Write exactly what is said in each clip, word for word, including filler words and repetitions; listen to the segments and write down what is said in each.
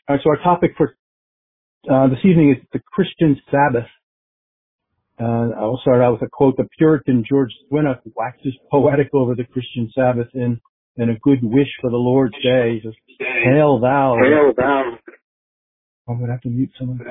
All right, so our topic for uh, this evening is the Christian Sabbath. Uh, I'll start out with a quote. The Puritan George Swinnock waxes poetic over the Christian Sabbath in, in a good wish for the Lord's day. He says, Hail thou. Hail thou. I'm going to have to mute someone.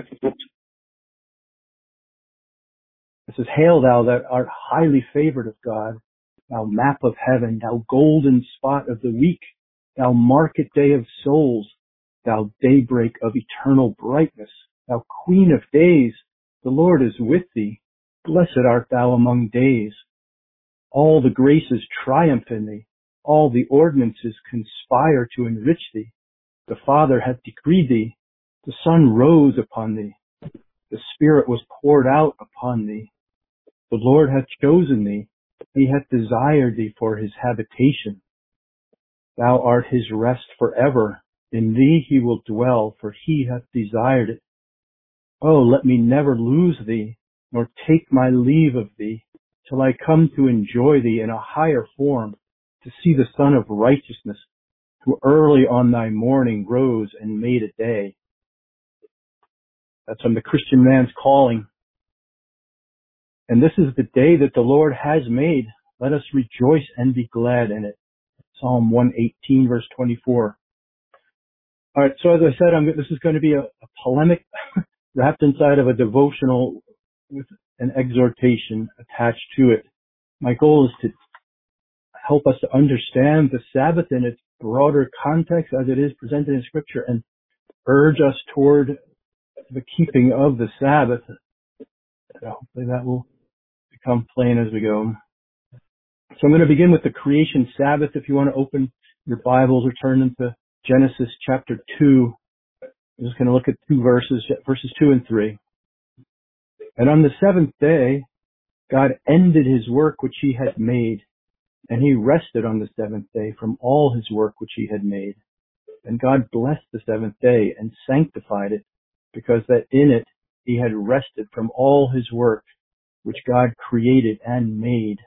It says, Hail thou that art highly favored of God, thou map of heaven, thou golden spot of the week, thou market day of souls, thou daybreak of eternal brightness, thou queen of days, the Lord is with thee. Blessed art thou among days. All the graces triumph in thee. All the ordinances conspire to enrich thee. The Father hath decreed thee. The sun rose upon thee. The Spirit was poured out upon thee. The Lord hath chosen thee. He hath desired thee for his habitation. Thou art his rest forever. In thee he will dwell, for he hath desired it. Oh, let me never lose thee, nor take my leave of thee, till I come to enjoy thee in a higher form, to see the Son of Righteousness, who early on thy morning rose and made a day. That's from the Christian Man's Calling. And this is the day that the Lord has made. Let us rejoice and be glad in it. Psalm one eighteen, verse twenty-four. All right, so as I said, I'm, this is going to be a, a polemic wrapped inside of a devotional with an exhortation attached to it. My goal is to help us to understand the Sabbath in its broader context as it is presented in Scripture and urge us toward the keeping of the Sabbath. So hopefully that will become plain as we go. So I'm going to begin with the creation Sabbath. If you want to open your Bibles or turn them to Genesis chapter two, I'm just going to look at two verses, verses two and three. And on the seventh day, God ended his work which he had made, and he rested on the seventh day from all his work which he had made. And God blessed the seventh day and sanctified it, because that in it he had rested from all his work which God created and made.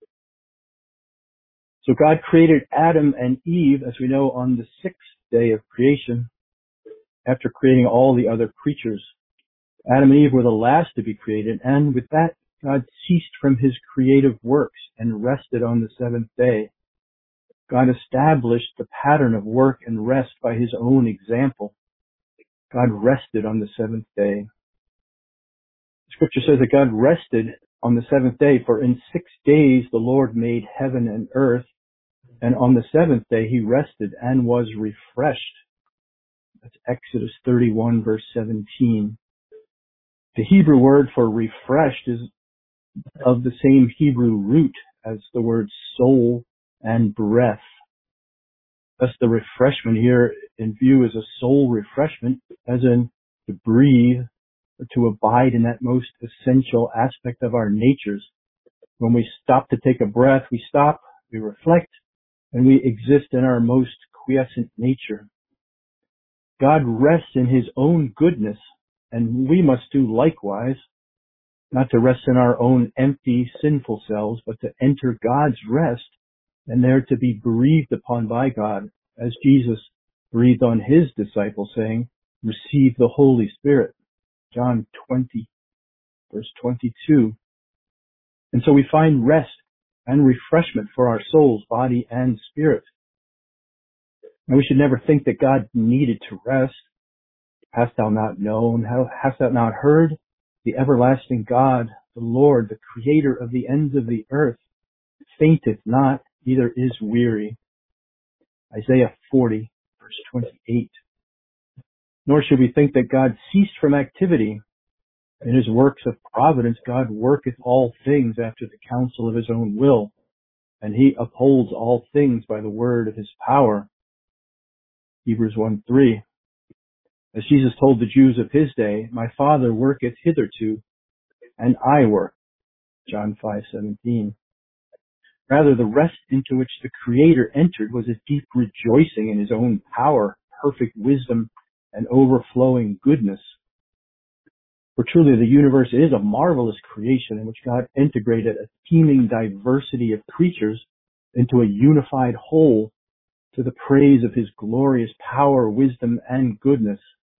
So God created Adam and Eve, as we know, on the sixth day of creation, after creating all the other creatures. Adam and Eve were the last to be created, and with that, God ceased from his creative works and rested on the seventh day. God established the pattern of work and rest by his own example. God rested on the seventh day. Scripture says that God rested on the seventh day, for in six days the Lord made heaven and earth, and on the seventh day he rested and was refreshed. That's Exodus thirty-one, verse seventeen. The Hebrew word for refreshed is of the same Hebrew root as the word soul and breath. Thus the refreshment here in view is a soul refreshment, as in to breathe or to abide in that most essential aspect of our natures. When we stop to take a breath, we stop, we reflect, and we exist in our most quiescent nature. God rests in his own goodness, and we must do likewise, not to rest in our own empty, sinful selves, but to enter God's rest and there to be breathed upon by God, as Jesus breathed on his disciples, saying, receive the Holy Spirit. John twenty, verse twenty-two. And so we find rest and refreshment for our souls, body, and spirit. And we should never think that God needed to rest. Hast thou not known? Hast thou not heard? The everlasting God, the Lord, the creator of the ends of the earth, fainteth not, neither is weary. Isaiah forty, verse twenty-eight. Nor should we think that God ceased from activity. In his works of providence, God worketh all things after the counsel of his own will, and he upholds all things by the word of his power. Hebrews one three. As Jesus told the Jews of his day, my Father worketh hitherto, and I work. John five seventeen. Rather, the rest into which the Creator entered was a deep rejoicing in his own power, perfect wisdom, and overflowing goodness. For truly the universe is a marvelous creation in which God integrated a teeming diversity of creatures into a unified whole to the praise of his glorious power, wisdom, and goodness.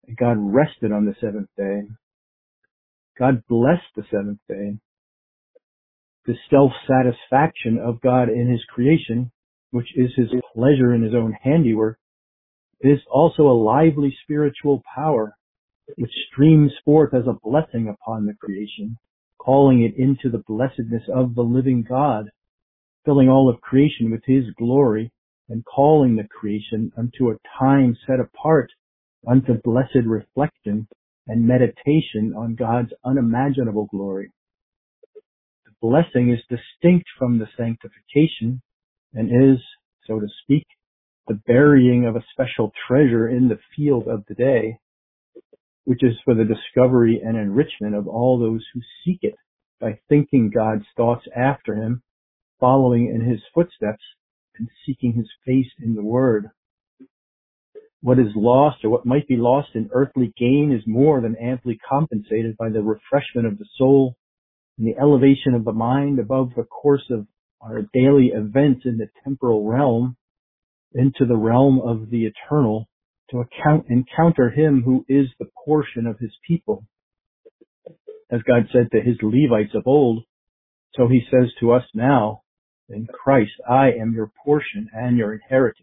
God rested on the seventh day. God blessed the seventh day. The self-satisfaction of God in his creation, which is his pleasure in his own handiwork, is also a lively spiritual power which streams forth as a blessing upon the creation, calling it into the blessedness of the living God, filling all of creation with his glory, and calling the creation unto a time set apart unto blessed reflection and meditation on God's unimaginable glory. The blessing is distinct from the sanctification and is, so to speak, the burying of a special treasure in the field of the day, which is for the discovery and enrichment of all those who seek it by thinking God's thoughts after him, following in his footsteps, and seeking his face in the Word. What is lost, or what might be lost in earthly gain, is more than amply compensated by the refreshment of the soul and the elevation of the mind above the course of our daily events in the temporal realm into the realm of the eternal, to account, encounter him who is the portion of his people. As God said to his Levites of old, so he says to us now, in Christ, I am your portion and your inheritance.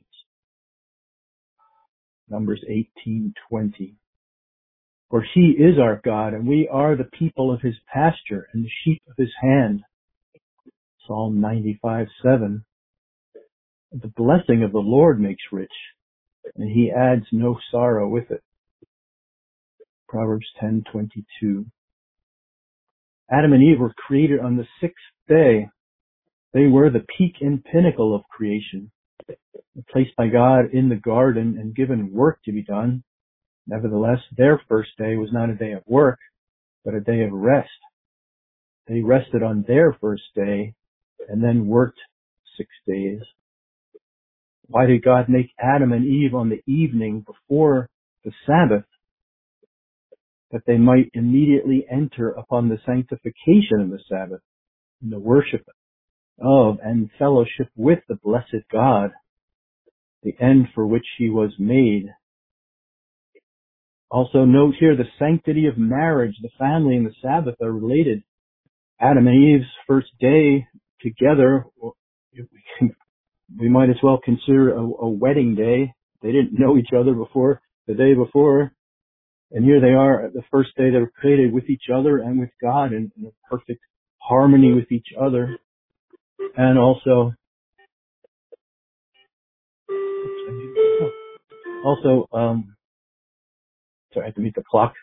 Numbers eighteen twenty. For he is our God, and we are the people of his pasture and the sheep of his hand. Psalm ninety-five seven. The blessing of the Lord makes rich, and he adds no sorrow with it. Proverbs ten twenty-two. Adam and Eve were created on the sixth day. They were the peak and pinnacle of creation, placed by God in the garden and given work to be done. Nevertheless, their first day was not a day of work, but a day of rest. They rested on their first day and then worked six days. Why did God make Adam and Eve on the evening before the Sabbath? That they might immediately enter upon the sanctification of the Sabbath, and the worship of and fellowship with the blessed God, the end for which he was made. Also note here the sanctity of marriage. The family and the Sabbath are related. Adam and Eve's first day together, we might as well consider a, a wedding day. They didn't know each other before, the day before. And here they are at the first day they were created with each other and with God in, in a perfect harmony with each other. And also, also, um, sorry, I have to meet the clock.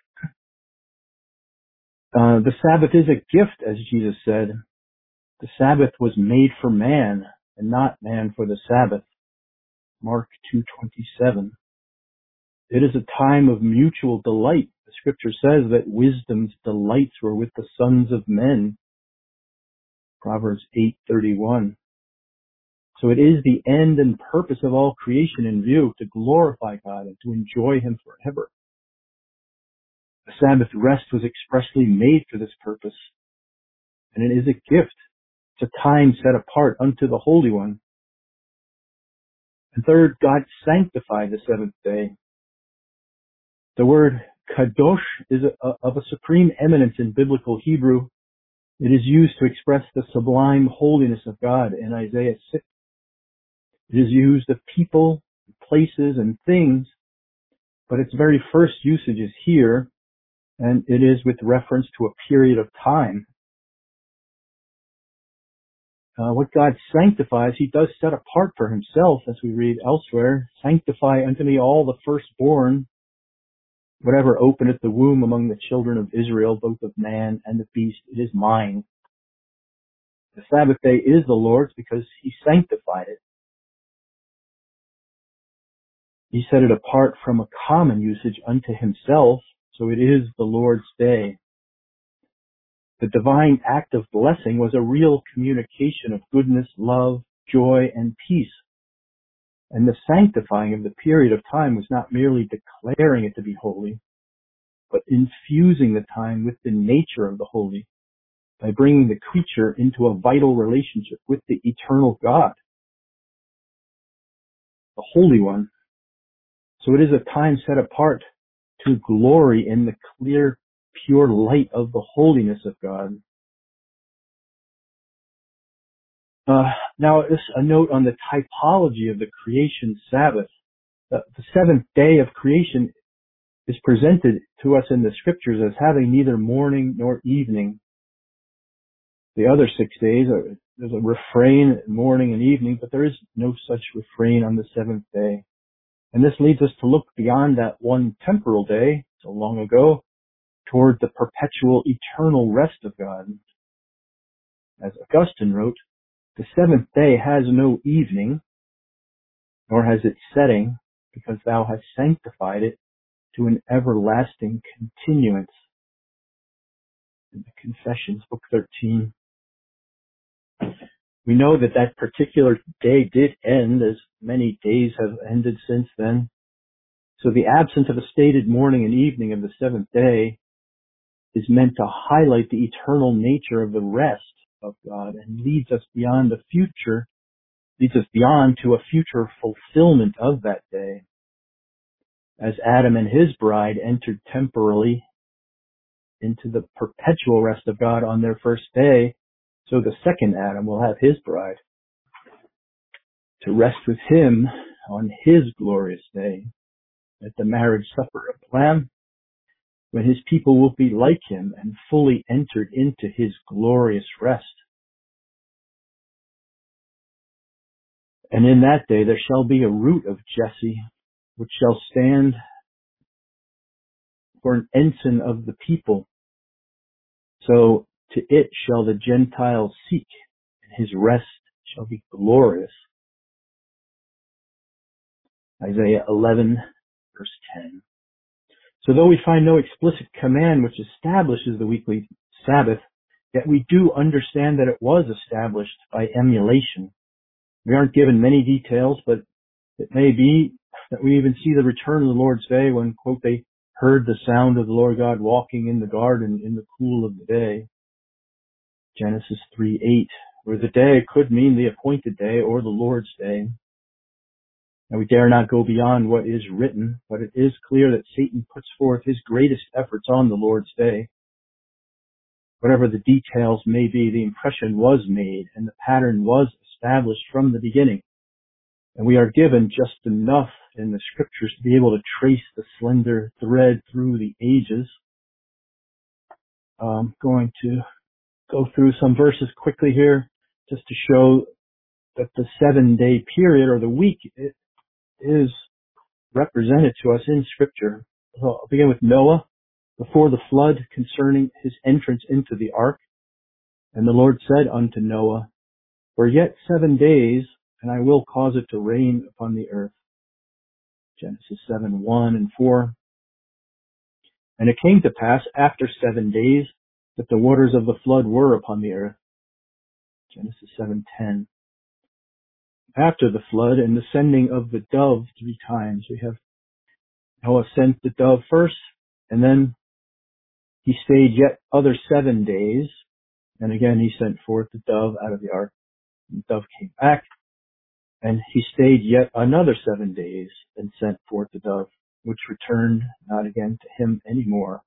Uh, the Sabbath is a gift, as Jesus said. The Sabbath was made for man and not man for the Sabbath. Mark two twenty-seven. It is a time of mutual delight. The scripture says that wisdom's delights were with the sons of men. Proverbs eight thirty-one. So it is the end and purpose of all creation in view, to glorify God and to enjoy him forever. The Sabbath rest was expressly made for this purpose, and it is a gift. It's a time set apart unto the Holy One. And third, God sanctified the seventh day. The word kadosh is a, a, of a supreme eminence in biblical Hebrew. It is used to express the sublime holiness of God in Isaiah six. It is used of people, places, and things, but its very first usage is here, and it is with reference to a period of time. Uh, what God sanctifies, he does set apart for himself, as we read elsewhere. Sanctify unto me all the firstborn, whatever openeth the womb among the children of Israel, both of man and the beast, it is mine. The Sabbath day is the Lord's because he sanctified it. He set it apart from a common usage unto himself, so it is the Lord's day. The divine act of blessing was a real communication of goodness, love, joy, and peace. And the sanctifying of the period of time was not merely declaring it to be holy, but infusing the time with the nature of the holy by bringing the creature into a vital relationship with the eternal God, the Holy One. So it is a time set apart to glory in the clear, pure light of the holiness of God. Uh, now, this, a note on the typology of the creation Sabbath. The, the seventh day of creation is presented to us in the scriptures as having neither morning nor evening. The other six days, are, there's a refrain morning and evening, but there is no such refrain on the seventh day. And this leads us to look beyond that one temporal day, so long ago, toward the perpetual eternal rest of God. As Augustine wrote, the seventh day has no evening, nor has its setting, because thou hast sanctified it to an everlasting continuance. In the Confessions, Book thirteen. We know that that particular day did end, as many days have ended since then. So the absence of a stated morning and evening of the seventh day is meant to highlight the eternal nature of the rest of God and leads us beyond the future, leads us beyond to a future fulfillment of that day. As Adam and his bride entered temporally into the perpetual rest of God on their first day, so the second Adam will have his bride to rest with him on his glorious day at the marriage supper of the Lamb, when his people will be like him and fully entered into his glorious rest. And in that day there shall be a root of Jesse, which shall stand for an ensign of the people. So to it shall the Gentiles seek, and his rest shall be glorious. Isaiah eleven, verse ten. So though we find no explicit command which establishes the weekly Sabbath, yet we do understand that it was established by emulation. We aren't given many details, but it may be that we even see the return of the Lord's day when, quote, they heard the sound of the Lord God walking in the garden in the cool of the day. Genesis three eight, where the day could mean the appointed day or the Lord's day. And we dare not go beyond what is written, but it is clear that Satan puts forth his greatest efforts on the Lord's day. Whatever the details may be, the impression was made and the pattern was established from the beginning. And we are given just enough in the scriptures to be able to trace the slender thread through the ages. I'm going to go through some verses quickly here just to show that the seven day period or the week it is represented to us in scripture. So I'll begin with Noah before the flood concerning his entrance into the ark. And the Lord said unto Noah, for yet seven days, and I will cause it to rain upon the earth. Genesis seven, one and four. And it came to pass after seven days that the waters of the flood were upon the earth. Genesis seven, ten. After the flood and the sending of the dove three times, we have Noah sent the dove first, and then he stayed yet other seven days, and again he sent forth the dove out of the ark. And the dove came back, and he stayed yet another seven days and sent forth the dove, which returned not again to him any more.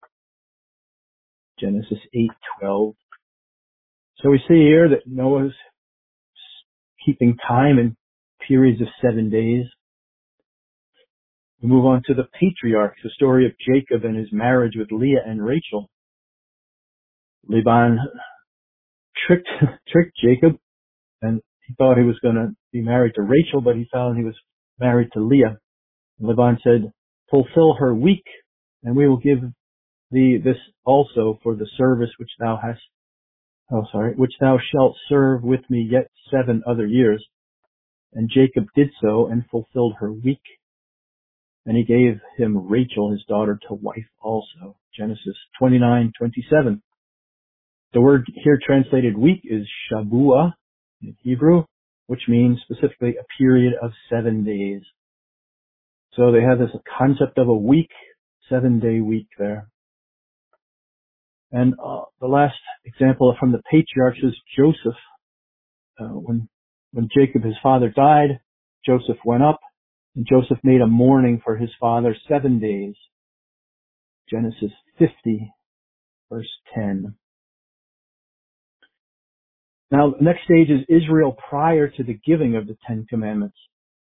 Genesis eight twelve. So we see here that Noah's keeping time in periods of seven days. We move on to the patriarchs, the story of Jacob and his marriage with Leah and Rachel. Laban tricked tricked Jacob, and he thought he was going to be married to Rachel, but he found he was married to Leah. And Laban said, fulfill her week, and we will give thee this also for the service which thou hast, oh sorry, which thou shalt serve with me yet seven other years. And Jacob did so and fulfilled her week. And he gave him Rachel, his daughter, to wife also. Genesis twenty-nine twenty-seven. The word here translated week is Shabua in Hebrew, which means specifically a period of seven days. So they have this concept of a week, seven day week there. And uh, the last example from the patriarchs is Joseph. Uh, when when Jacob, his father, died, Joseph went up, and Joseph made a mourning for his father seven days. Genesis fifty, verse ten. Now, the next stage is Israel prior to the giving of the Ten Commandments.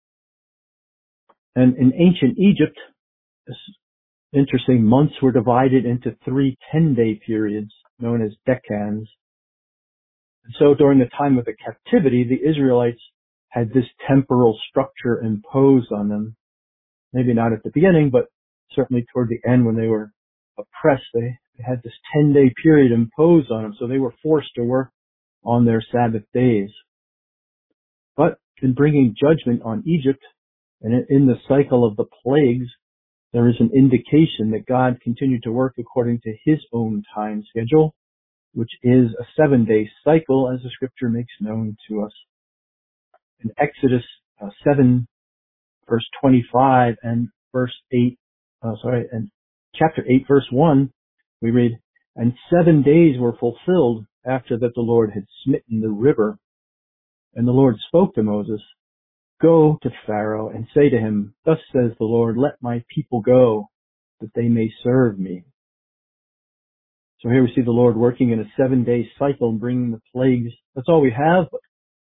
And in ancient Egypt, it's interesting, months were divided into three ten-day periods known as decans. And so during the time of the captivity, the Israelites had this temporal structure imposed on them. Maybe not at the beginning, but certainly toward the end when they were oppressed, they, they had this ten-day period imposed on them, so they were forced to work on their Sabbath days. But in bringing judgment on Egypt, and in the cycle of the plagues, there is an indication that God continued to work according to his own time schedule, which is a seven-day cycle, as the scripture makes known to us. In Exodus uh, seven, verse twenty-five, and verse eight, uh, sorry, and chapter eight, verse one, we read, "And seven days were fulfilled after that the Lord had smitten the river. And the Lord spoke to Moses, 'Go to Pharaoh and say to him, Thus says the Lord, let my people go, that they may serve me.'" So here we see the Lord working in a seven-day cycle and bringing the plagues. That's all we have, but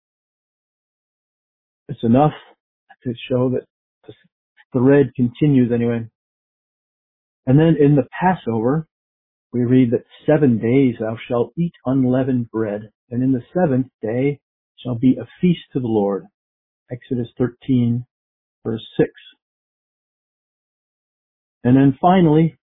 it's enough to show that the thread continues anyway. And then in the Passover, we read that seven days thou shalt eat unleavened bread, and in the seventh day shall be a feast to the Lord. Exodus thirteen, verse six. And then finally,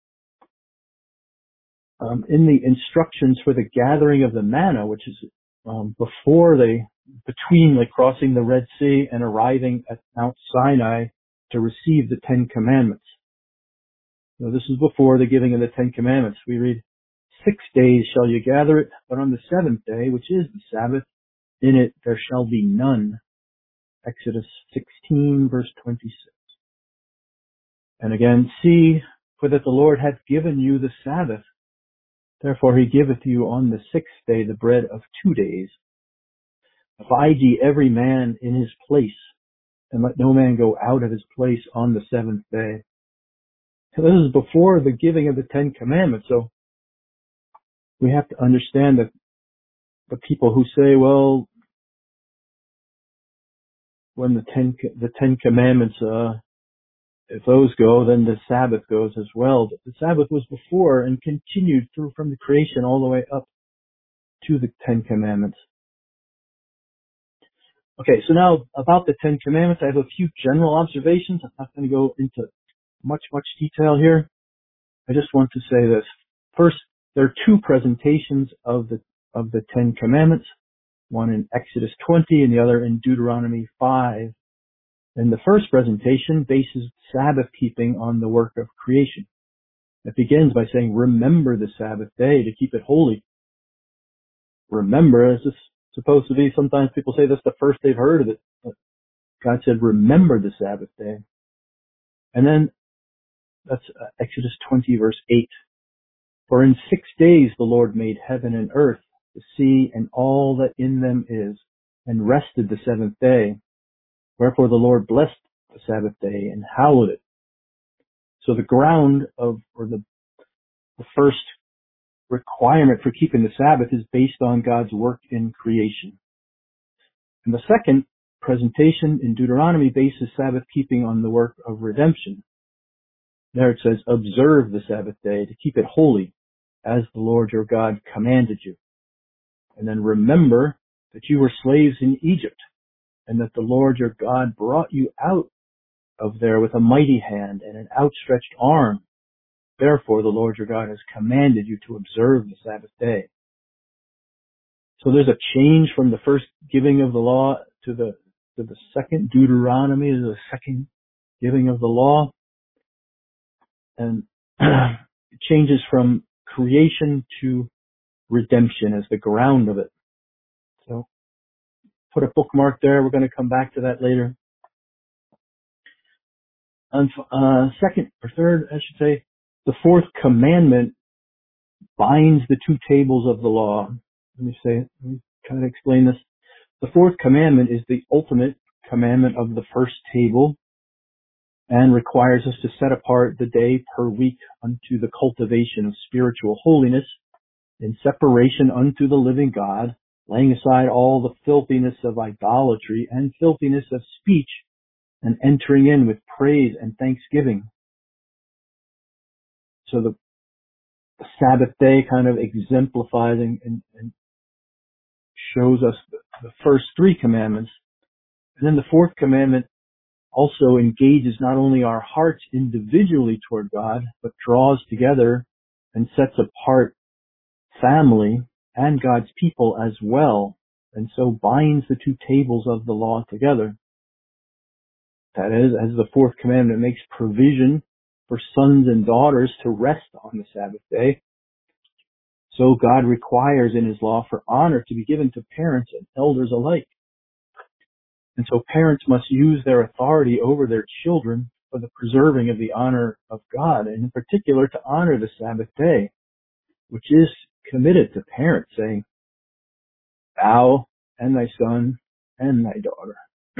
um, in the instructions for the gathering of the manna, which is um, before they, between like crossing the Red Sea and arriving at Mount Sinai to receive the Ten Commandments. Now, this is before the giving of the Ten Commandments. We read, "Six days shall you gather it, but on the seventh day, which is the Sabbath, in it there shall be none." Exodus sixteen, verse twenty-six. And again, "See, for that the Lord hath given you the Sabbath. Therefore he giveth you on the sixth day the bread of two days. Abide ye every man in his place, and let no man go out of his place on the seventh day." So this is before the giving of the Ten Commandments. So we have to understand that the people who say, well, when the Ten, the Ten Commandments, uh, if those go, then the Sabbath goes as well. But the Sabbath was before and continued through from the creation all the way up to the Ten Commandments. Okay, so now about the Ten Commandments, I have a few general observations. I'm not going to go into much, much detail here. I just want to say this. First, there are two presentations of the of the Ten Commandments, one in Exodus twenty and the other in Deuteronomy five. And the first presentation bases Sabbath keeping on the work of creation. It begins by saying, "Remember the Sabbath day to keep it holy." Remember, is this supposed to be, sometimes people say that's the first they've heard of it. But God said, "Remember the Sabbath day." And then that's Exodus twenty, verse eight. "For in six days the Lord made heaven and earth, the sea, and all that in them is, and rested the seventh day. Wherefore the Lord blessed the Sabbath day and hallowed it." So the ground of, or the, the first requirement for keeping the Sabbath is based on God's work in creation. And the second presentation in Deuteronomy bases Sabbath keeping on the work of redemption. There it says, "Observe the Sabbath day to keep it holy, as the Lord your God commanded you. And then remember that you were slaves in Egypt, and that the Lord your God brought you out of there with a mighty hand and an outstretched arm. Therefore the Lord your God has commanded you to observe the Sabbath day." So there's a change from the first giving of the law to the to the second Deuteronomy, to the second giving of the law. And it changes from creation to redemption as the ground of it. So put a bookmark there. We're going to come back to that later. And uh, second or third, I should say, the fourth commandment binds the two tables of the law. Let me say, let me kind of explain this. The fourth commandment is the ultimate commandment of the first table. and requires us to set apart the day per week unto the cultivation of spiritual holiness in separation unto the living God, laying aside all the filthiness of idolatry and filthiness of speech, and entering in with praise and thanksgiving. So the, the Sabbath day kind of exemplifies and, and, and shows us the, the first three commandments. And then the fourth commandment also engages not only our hearts individually toward God, but draws together and sets apart family and God's people as well, and so binds the two tables of the law together. That is, as the fourth commandment makes provision for sons and daughters to rest on the Sabbath day, so God requires in his law for honor to be given to parents and elders alike. And so parents must use their authority over their children for the preserving of the honor of God, and in particular to honor the Sabbath day, which is committed to parents, saying, thou and thy son and thy daughter.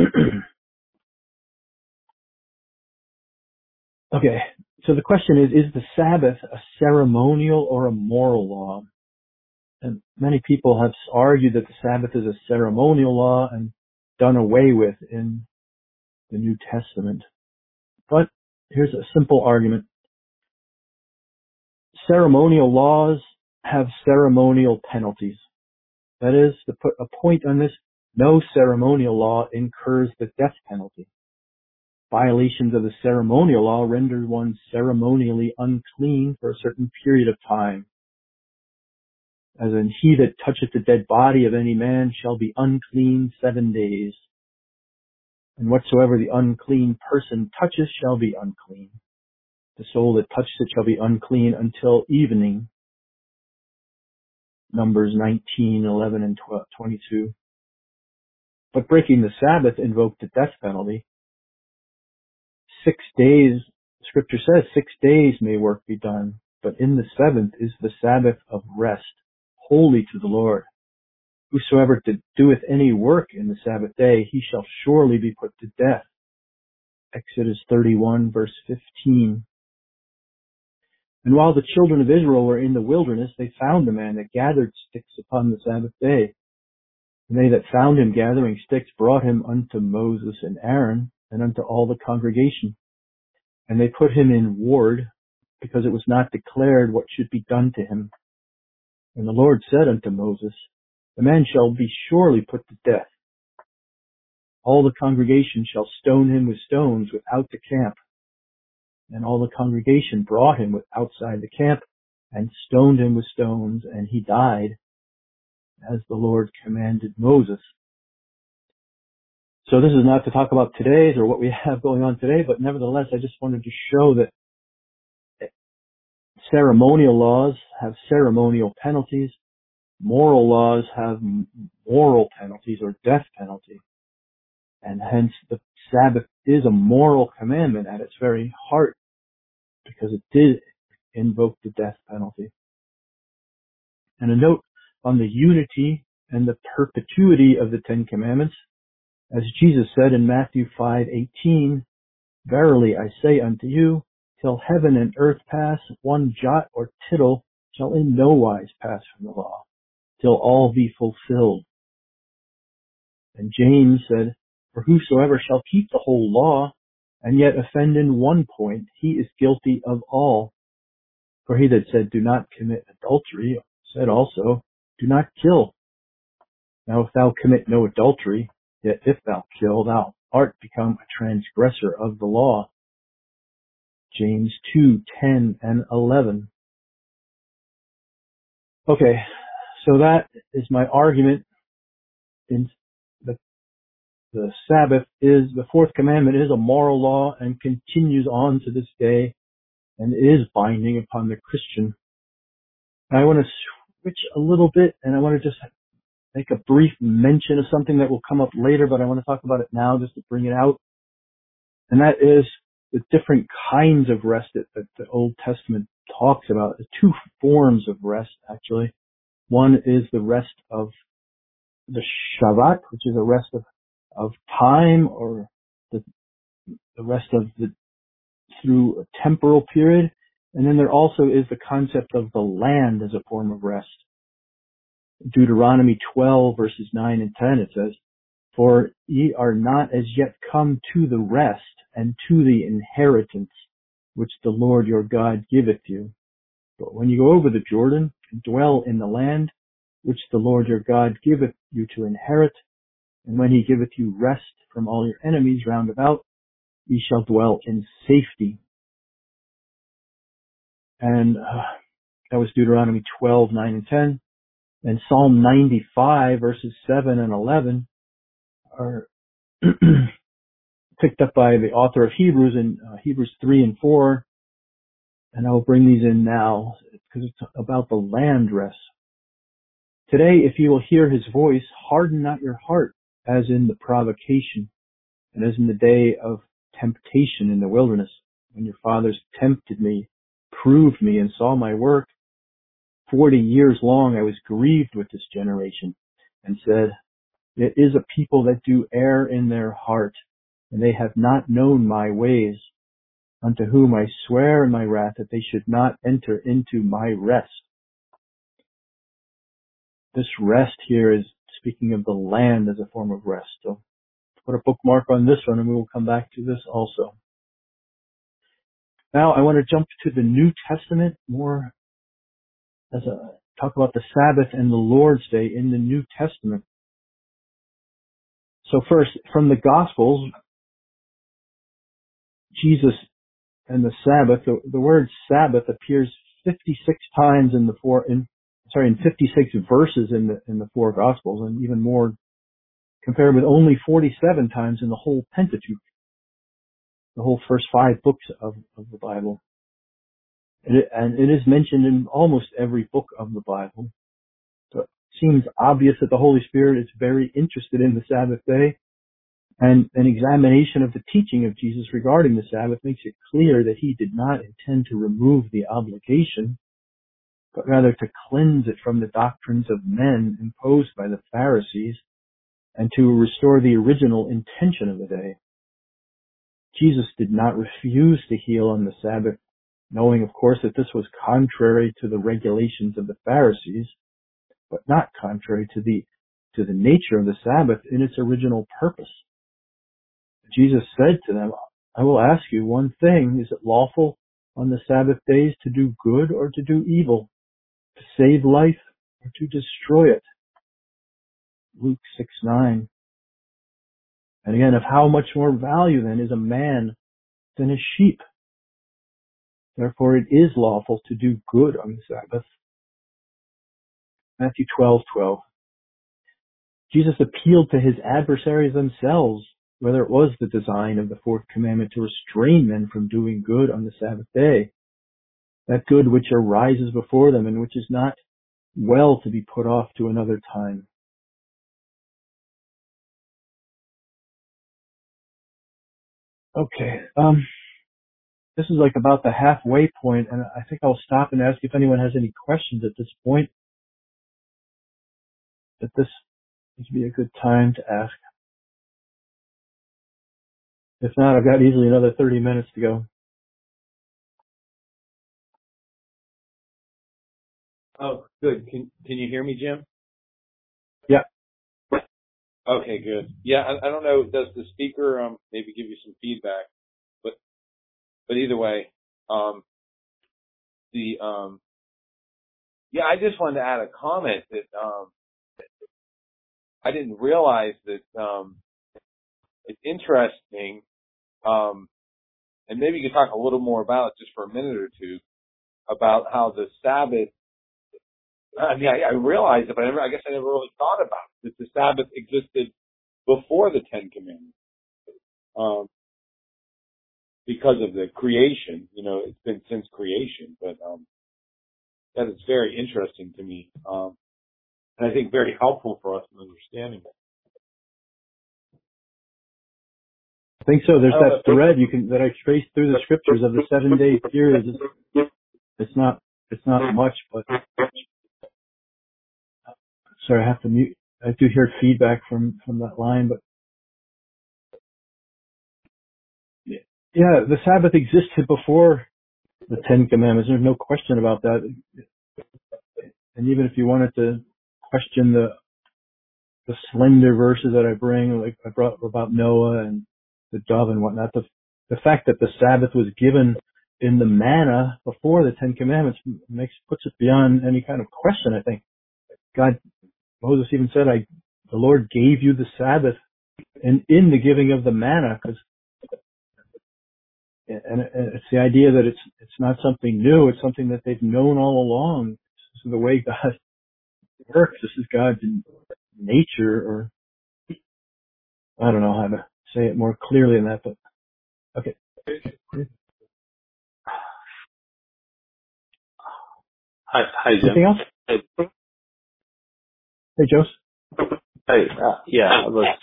Okay, so the question is, is the Sabbath a ceremonial or a moral law? And many people have argued that the Sabbath is a ceremonial law and done away with in the New Testament. But here's a simple argument. Ceremonial laws have ceremonial penalties. That is, to put a point on this, no ceremonial law incurs the death penalty. Violations of the ceremonial law render one ceremonially unclean for a certain period of time. As in, he that toucheth the dead body of any man shall be unclean seven days. And whatsoever the unclean person touches shall be unclean. The soul that touches it shall be unclean until evening. Numbers nineteen, eleven, and twenty-two. But breaking the Sabbath invoked the death penalty. Six days, Scripture says, six days may work be done, but in the seventh is the Sabbath of rest, holy to the Lord. Whosoever doeth any work in the Sabbath day, he shall surely be put to death. Exodus thirty-one, verse fifteen. And while the children of Israel were in the wilderness, they found a man that gathered sticks upon the Sabbath day. And they that found him gathering sticks brought him unto Moses and Aaron and unto all the congregation. And they put him in ward, because it was not declared what should be done to him. And the Lord said unto Moses, the man shall be surely put to death. All the congregation shall stone him with stones without the camp. And all the congregation brought him outside the camp and stoned him with stones, and he died, as the Lord commanded Moses. So this is not to talk about today's or what we have going on today, but nevertheless, I just wanted to show that ceremonial laws have ceremonial penalties. Moral laws have moral penalties or death penalty. And hence the Sabbath is a moral commandment at its very heart, because it did invoke the death penalty. And a note on the unity and the perpetuity of the Ten Commandments. As Jesus said in Matthew five eighteen, verily I say unto you, till heaven and earth pass, one jot or tittle shall in no wise pass from the law, till all be fulfilled. And James said, for whosoever shall keep the whole law, and yet offend in one point, he is guilty of all. For he that said, do not commit adultery, said also, do not kill. Now if thou commit no adultery, yet if thou kill, thou art become a transgressor of the law. James two, ten, and eleven. Okay, so that is my argument. In the, the Sabbath is, the fourth commandment is a moral law and continues on to this day and is binding upon the Christian. And I want to switch a little bit, and I want to just make a brief mention of something that will come up later, but I want to talk about it now just to bring it out. And that is the different kinds of rest that, that the Old Testament talks about. The two forms of rest, actually. One is the rest of the Shabbat, which is a rest of, of time, or the, the rest of the through a temporal period. And then there also is the concept of the land as a form of rest. Deuteronomy twelve verses nine and ten, it says, "For ye are not as yet come to the rest and to the inheritance which the Lord your God giveth you. But when you go over the Jordan and dwell in the land which the Lord your God giveth you to inherit, and when he giveth you rest from all your enemies round about, ye shall dwell in safety." And uh, that was Deuteronomy twelve, nine and ten. And Psalm ninety-five verses seven and eleven are picked up by the author of Hebrews in uh, Hebrews three and four. And I will bring these in now because it's about the land rest. "Today, if you will hear his voice, harden not your heart as in the provocation and as in the day of temptation in the wilderness, when your fathers tempted me, proved me, and saw my work. Forty years long I was grieved with this generation and said, it is a people that do err in their heart, and they have not known my ways, unto whom I swear in my wrath that they should not enter into my rest." This rest here is speaking of the land as a form of rest. So put a bookmark on this one and we will come back to this also. Now I want to jump to the New Testament more as a talk about the Sabbath and the Lord's Day in the New Testament. So first, from the Gospels, Jesus and the Sabbath, the, the word Sabbath appears fifty-six times in the four, in, sorry, in fifty-six verses in the, in the four Gospels, and even more compared with only forty-seven times in the whole Pentateuch, the whole first five books of, of the Bible. And it, and it is mentioned in almost every book of the Bible. So it seems obvious that the Holy Spirit is very interested in the Sabbath day. And an examination of the teaching of Jesus regarding the Sabbath makes it clear that he did not intend to remove the obligation, but rather to cleanse it from the doctrines of men imposed by the Pharisees and to restore the original intention of the day. Jesus did not refuse to heal on the Sabbath, knowing, of course, that this was contrary to the regulations of the Pharisees, but not contrary to the to the nature of the Sabbath in its original purpose. Jesus said to them, "I will ask you one thing. Is it lawful on the Sabbath days to do good or to do evil, to save life or to destroy it?" Luke six nine. And again, of how much more value then is a man than a sheep? Therefore it is lawful to do good on the Sabbath. Matthew twelve twelve. Jesus appealed to his adversaries themselves, whether it was the design of the fourth commandment to restrain men from doing good on the Sabbath day, that good which arises before them and which is not well to be put off to another time. Okay, um, this is like about the halfway point, and I think I'll stop and ask if anyone has any questions at this point. That this would be a good time to ask. If not, I've got easily another thirty minutes to go. Oh, good. Can can you hear me, Jim? Yeah. Okay, good. Yeah, I, I don't know. Does the speaker um maybe give you some feedback? But but either way, um the um yeah, I just wanted to add a comment that um I didn't realize that um it's interesting um and maybe you could talk a little more about it just for a minute or two about how the Sabbath. I mean, I, I realized it, but I, never, I guess I never really thought about it, that the Sabbath existed before the Ten Commandments, um, because of the creation. You know, it's been since creation, but um, that is very interesting to me, um, and I think very helpful for us in understanding it. I think so. There's that thread you can that I traced through the scriptures of the seven day period. It's, it's not it's not much, but sorry, I have to mute. I do hear feedback from from that line, but Yeah, the Sabbath existed before the Ten Commandments. There's no question about that. And even if you wanted to question the the slender verses that I bring, like I brought about Noah and the dove and whatnot, the the fact that the Sabbath was given in the manna before the Ten Commandments makes puts it beyond any kind of question. I think God, Moses even said, "I, the Lord gave you the Sabbath," and in the giving of the manna, because and it's the idea that it's it's not something new; it's something that they've known all along. This is the way God works. This is God's nature, or I don't know how to say it more clearly than that, but okay. Hi, hi, Jim. Anything else? Hey, Hey, Joseph. hey uh, yeah, I was,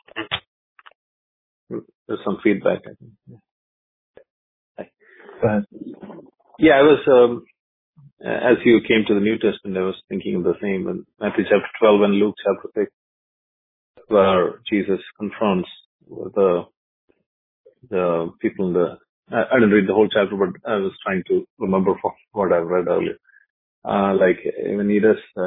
there's some feedback, I think. Hi. Go ahead. Yeah, I was, um, as you came to the New Testament, I was thinking of the same in Matthew chapter twelve and Luke chapter six, where Jesus confronts the the people in the, I, I didn't read the whole chapter, but I was trying to remember what I've read earlier. Uh, like when he does, uh,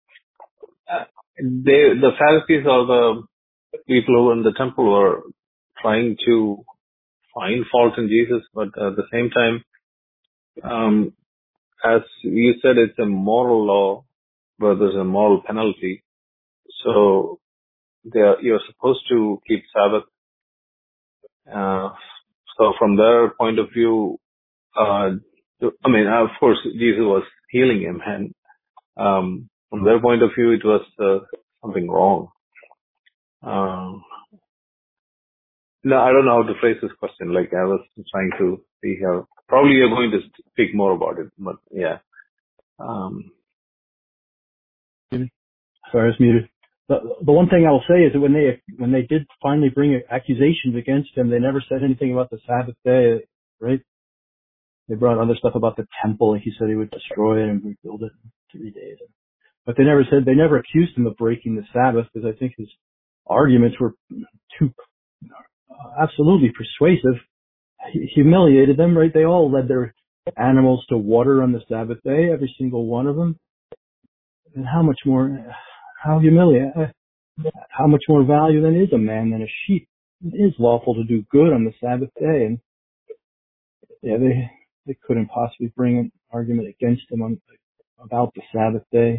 they, the Pharisees or the people who were in the temple were trying to find fault in Jesus, but at the same time, um, as you said, it's a moral law where there's a moral penalty. So they are, you're supposed to keep Sabbath. Uh, so from their point of view, uh, I mean, of course, Jesus was healing him, and um, from their point of view, it was uh, something wrong. Um, no, I don't know how to phrase this question. Like I was trying to see how. Probably you're going to speak more about it, but yeah. Um, Sorry, I was muted. The, the one thing I will say is that when they when they did finally bring accusations against him, they never said anything about the Sabbath day, right? They brought other stuff about the temple, like he said he would destroy it and rebuild it in three days. But they never said, they never accused him of breaking the Sabbath, because I think his arguments were too uh, absolutely persuasive. He humiliated them, right? They all led their animals to water on the Sabbath day, every single one of them. And how much more, how humiliating, how much more value then is a man than a sheep? It is lawful to do good on the Sabbath day. And yeah, they, they couldn't possibly bring an argument against him on, about the Sabbath day.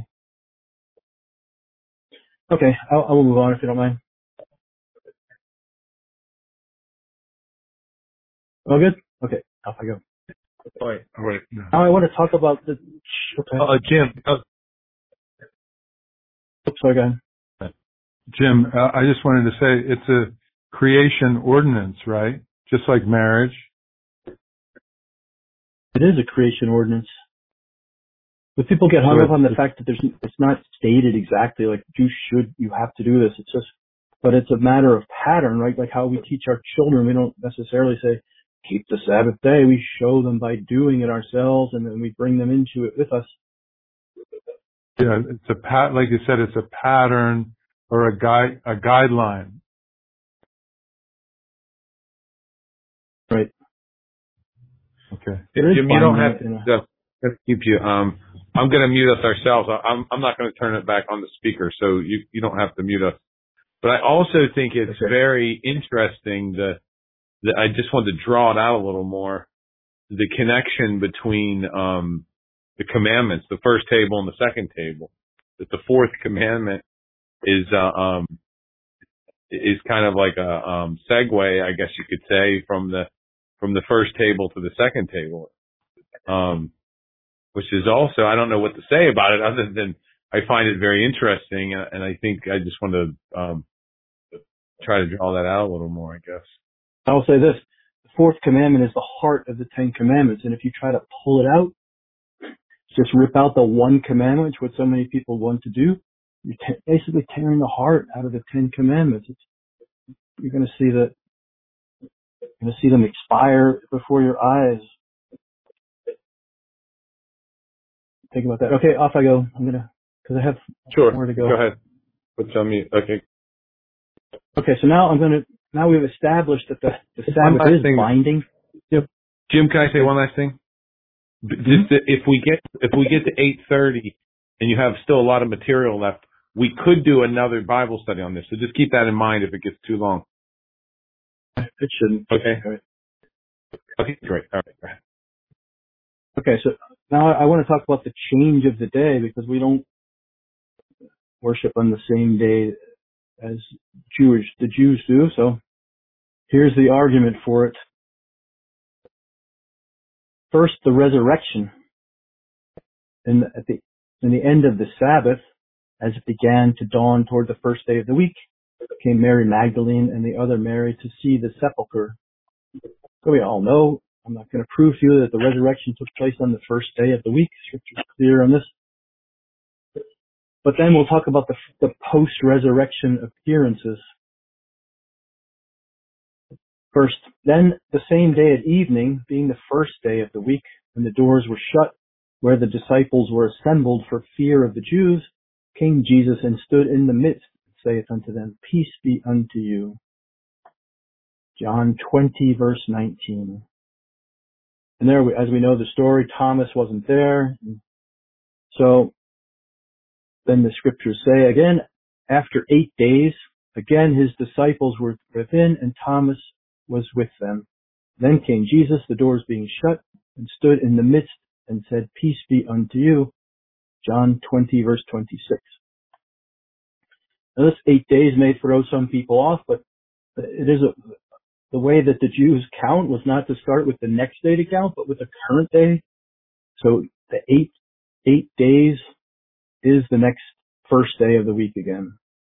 Okay, I'll, I'll move on if you don't mind. All good? Okay, off I go. All right. All right. No. Now I want to talk about the, okay. Uh, Jim, uh, Oops, sorry, go ahead. Jim, uh, I just wanted to say it's a creation ordinance, right? Just like marriage. It is a creation ordinance. But people get hung So up on the fact that there's, it's not stated exactly like you should, you have to do this. It's just, but it's a matter of pattern, right? Like how we teach our children. We don't necessarily say, keep the Sabbath day. We show them by doing it ourselves, and then we bring them into it with us. Yeah, it's a pat, like you said, it's a pattern or a guide, a guideline. Right. Okay. Jim, you don't have to, to keep you, um, I'm going to mute us ourselves. I'm, I'm not going to turn it back on the speaker, so you, you don't have to mute us. But I also think it's okay. Very interesting that, that I just wanted to draw it out a little more, the connection between, um, the commandments, the first table and the second table, that the fourth commandment is, uh, um, is kind of like a, um, segue, I guess you could say, from the, from the first table to the second table. Um, which is also, I don't know what to say about it other than I find it very interesting. And I think I just want to, um, try to draw that out a little more, I guess. I'll say this. The fourth commandment is the heart of the Ten Commandments. And if you try to pull it out, just rip out the one commandment, which what so many people want to do, you're t- basically tearing the heart out of the Ten Commandments. It's, you're going to see that, you're going to see them expire before your eyes. Think about that. Okay, off I go. I'm going to, because I have sure. more to go. Go ahead. Put on mute. Okay. Okay, so now I'm going to, now we've established that the, the Sabbath is binding. Jim, can I say one last thing? Just that if we get if we get to eight thirty and you have still a lot of material left, we could do another Bible study on this. So just keep that in mind if it gets too long. It shouldn't. Okay. All right. Okay, great. All right. Go ahead. Okay, so now I want to talk about the change of the day, because we don't worship on the same day as Jewish the Jews do. So here's the argument for it. First, the resurrection. In the, at the in the end of the Sabbath, as it began to dawn toward the first day of the week, came Mary Magdalene and the other Mary to see the sepulchre. So we all know, I'm not going to prove to you that the resurrection took place on the first day of the week. Scripture's clear on this. But then we'll talk about the, the post-resurrection appearances. First, then the same day at evening, being the first day of the week, when the doors were shut, where the disciples were assembled for fear of the Jews, came Jesus and stood in the midst, and saith unto them, Peace be unto you. John twenty, verse nineteen. And there, as we know the story, Thomas wasn't there. So then the scriptures say, again, after eight days, again his disciples were within, and Thomas was with them. Then came Jesus, the doors being shut, and stood in the midst, and said, Peace be unto you. John twenty, verse twenty-six. Now this eight days may throw some people off, but it is a, the way that the Jews count was not to start with the next day to count, but with the current day. So the eight, eight days is the next first day of the week again.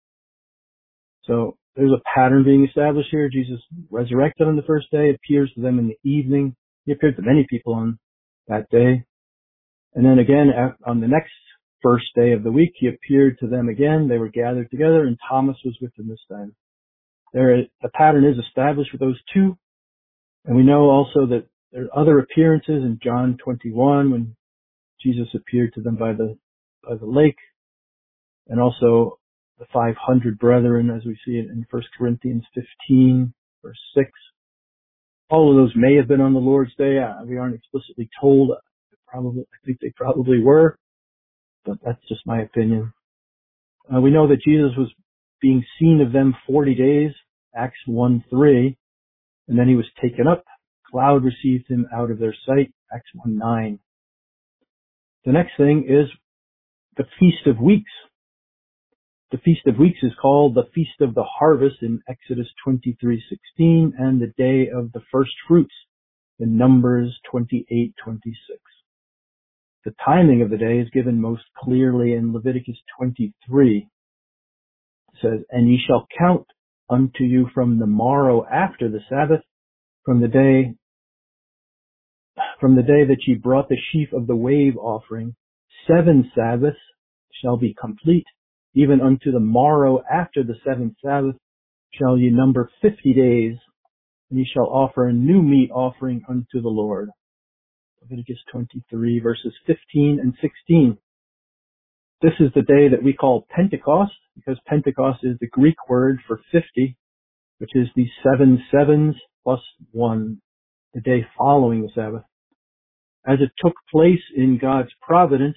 So there's a pattern being established here. Jesus resurrected on the first day, appears to them in the evening. He appeared to many people on that day. And then again, on the next first day of the week, he appeared to them again. They were gathered together, and Thomas was with them this time. There, the pattern is established with those two. And we know also that there are other appearances in John twenty-one when Jesus appeared to them by the, by the lake, and also the five hundred brethren, as we see it in First Corinthians fifteen, verse six. All of those may have been on the Lord's Day. We aren't explicitly told. Probably, I think they probably were, but that's just my opinion. Uh, we know that Jesus was being seen of them forty days, Acts one three, and then he was taken up. Cloud received him out of their sight, Acts one nine. The next thing is the Feast of Weeks. The Feast of Weeks is called the Feast of the Harvest in Exodus twenty-three sixteen, and the Day of the First Fruits in Numbers twenty-eight twenty-six. The timing of the day is given most clearly in Leviticus twenty-three. It says, And ye shall count unto you from the morrow after the Sabbath, from the day from the day that ye brought the sheaf of the wave offering, seven Sabbaths shall be complete, even unto the morrow after the seventh Sabbath shall ye number fifty days, and ye shall offer a new meat offering unto the Lord. Leviticus twenty-three, verses fifteen and sixteen. This is the day that we call Pentecost, because Pentecost is the Greek word for fifty, which is the seven sevens plus one, the day following the Sabbath. As it took place in God's providence,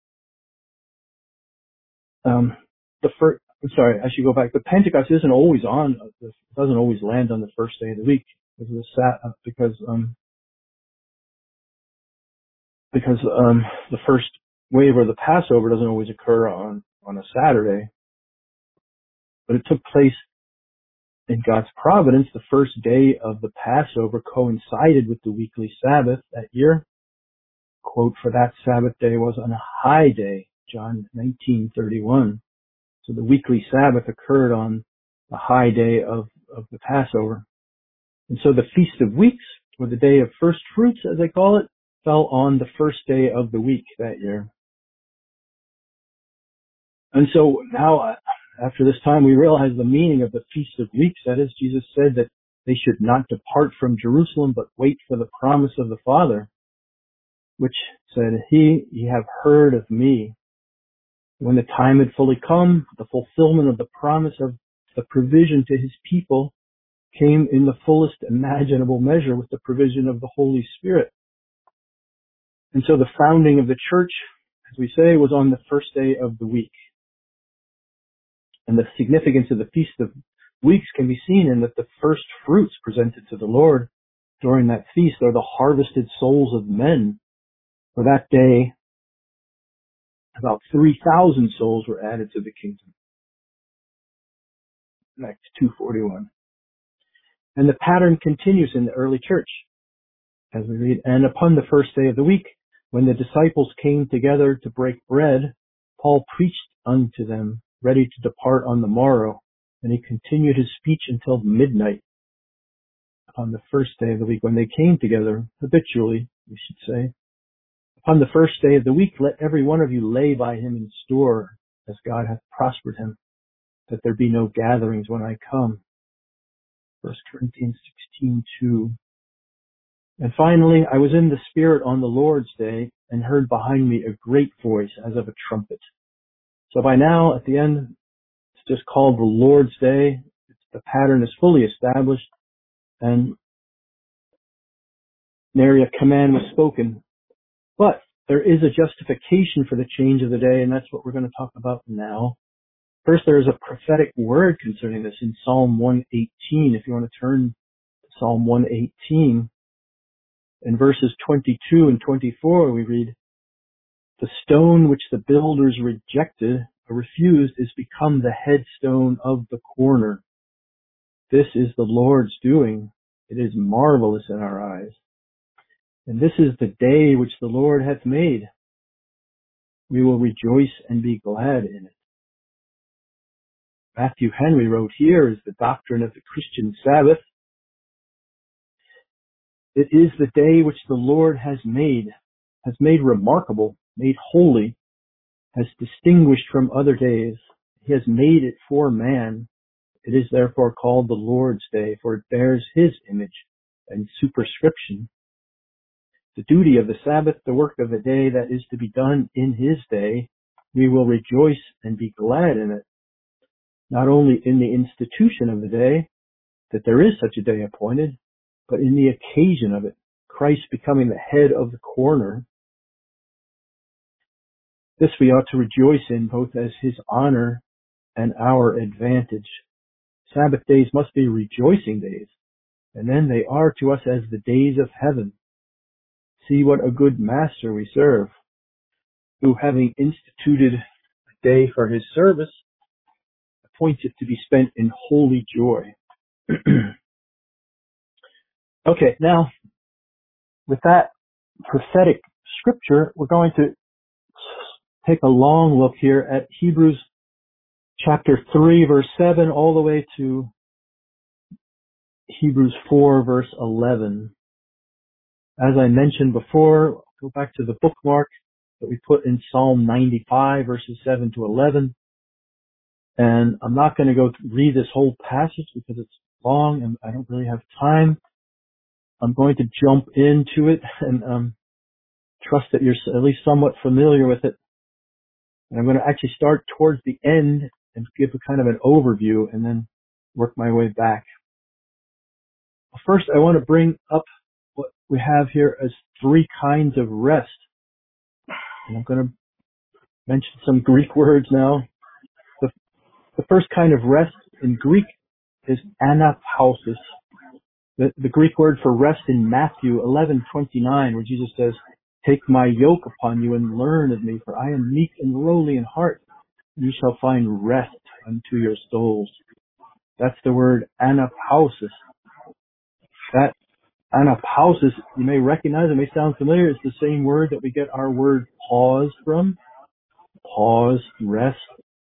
um, the first, I'm sorry, I should go back. The Pentecost isn't always on, it doesn't always land on the first day of the week, because, of the, because um, because um, the first wave or the Passover doesn't always occur on, on a Saturday. But it took place in God's providence. The first day of the Passover coincided with the weekly Sabbath that year. Quote, for that Sabbath day was on a high day, John nineteen thirty-one. So the weekly Sabbath occurred on the high day of, of the Passover. And so the Feast of Weeks, or the Day of First Fruits, as they call it, fell on the first day of the week that year. And so now, after this time, we realize the meaning of the Feast of Weeks. That is, Jesus said that they should not depart from Jerusalem, but wait for the promise of the Father, which said, He, ye have heard of me. When the time had fully come, the fulfillment of the promise of the provision to his people came in the fullest imaginable measure with the provision of the Holy Spirit. And so the founding of the church, as we say, was on the first day of the week. And the significance of the Feast of Weeks can be seen in that the first fruits presented to the Lord during that feast are the harvested souls of men. For that day, about three thousand souls were added to the kingdom. Acts two forty-one. And the pattern continues in the early church. As we read, and upon the first day of the week, when the disciples came together to break bread, Paul preached unto them, ready to depart on the morrow. And he continued his speech until midnight on the first day of the week, when they came together, habitually, we should say. Upon the first day of the week, let every one of you lay by him in store, as God hath prospered him, that there be no gatherings when I come. First Corinthians sixteen two. And finally, I was in the Spirit on the Lord's day, and heard behind me a great voice as of a trumpet. So by now, at the end, it's just called the Lord's Day. The pattern is fully established, and nary a command was spoken. But there is a justification for the change of the day, and that's what we're going to talk about now. First, there is a prophetic word concerning this in Psalm one eighteen. If you want to turn to Psalm one eighteen, in verses twenty-two and twenty-four, we read, the stone which the builders rejected or refused is become the headstone of the corner. This is the Lord's doing. It is marvelous in our eyes. And this is the day which the Lord hath made. We will rejoice and be glad in it. Matthew Henry wrote, here is the doctrine of the Christian Sabbath. It is the day which the Lord has made, has made remarkable, made holy, has distinguished from other days. He has made it for man. It is therefore called the Lord's Day, for it bears his image and superscription. The duty of the Sabbath, the work of the day that is to be done in his day, we will rejoice and be glad in it. Not only in the institution of the day, that there is such a day appointed, but in the occasion of it, Christ becoming the head of the corner. This we ought to rejoice in, both as his honor and our advantage. Sabbath days must be rejoicing days, and then they are to us as the days of heaven. See what a good master we serve, who, having instituted a day for his service, appoints it to be spent in holy joy. Okay, now, with that prophetic scripture, we're going to take a long look here at Hebrews chapter three, verse seven, all the way to Hebrews four, verse eleven. As I mentioned before, go back to the bookmark that we put in Psalm ninety-five, verses seven to eleven. And I'm not going to go read this whole passage because it's long and I don't really have time. I'm going to jump into it and um, trust that you're at least somewhat familiar with it. And I'm going to actually start towards the end and give a kind of an overview and then work my way back. First, I want to bring up what we have here as three kinds of rest. And I'm going to mention some Greek words now. The, the first kind of rest in Greek is anapausis. The, the Greek word for rest in Matthew eleven twenty-nine, where Jesus says, take my yoke upon you and learn of me, for I am meek and lowly in heart, and you shall find rest unto your souls. That's the word anapausis. That anapausis, you may recognize, it may sound familiar, it's the same word that we get our word pause from. Pause, rest.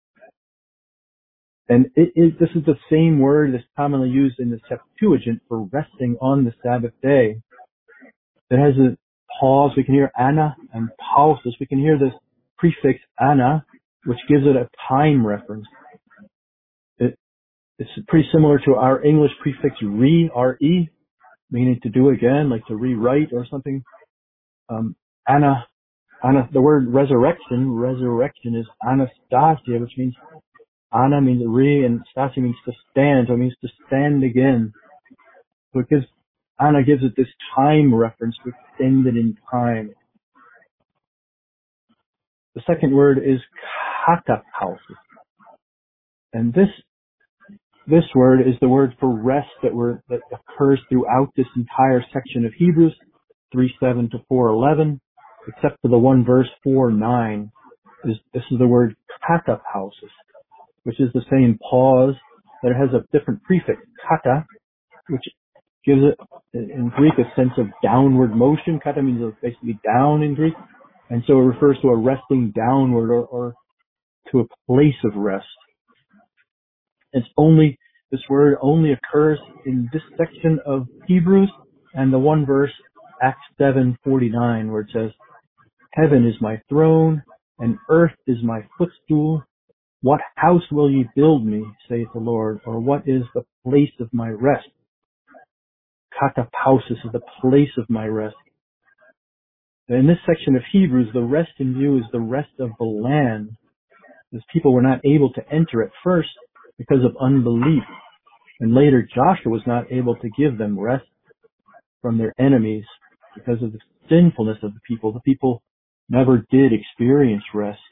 And it is, this is the same word that's commonly used in the Septuagint for resting on the Sabbath day. It has a pause. We can hear ana and pausis. We can hear this prefix ana, which gives it a time reference. It, it's pretty similar to our English prefix re, re, meaning to do again, like to rewrite or something. Um, ana, ana, the word resurrection, resurrection is anastasia, which means ana means re and stasia means to stand, so it means to stand again. So it gives, Anna gives it this time reference to extend it in time. The second word is katapausis. And this, this word is the word for rest that were, that occurs throughout this entire section of Hebrews, three seven to four eleven, except for the one verse four nine. Is, this is the word katapausis, which is the same pause, that it has a different prefix, kata, which gives it, in Greek, a sense of downward motion. Kata means basically down in Greek. And so it refers to a resting downward or, or to a place of rest. It's only, this word only occurs in this section of Hebrews and the one verse, Acts seven forty-nine, where it says, "Heaven is my throne and earth is my footstool. What house will ye build me, saith the Lord, or what is the place of my rest?" Katapausis is the place of my rest. In this section of Hebrews, the rest in view is the rest of the land. As people were not able to enter at first because of unbelief. And later Joshua was not able to give them rest from their enemies because of the sinfulness of the people. The people never did experience rest.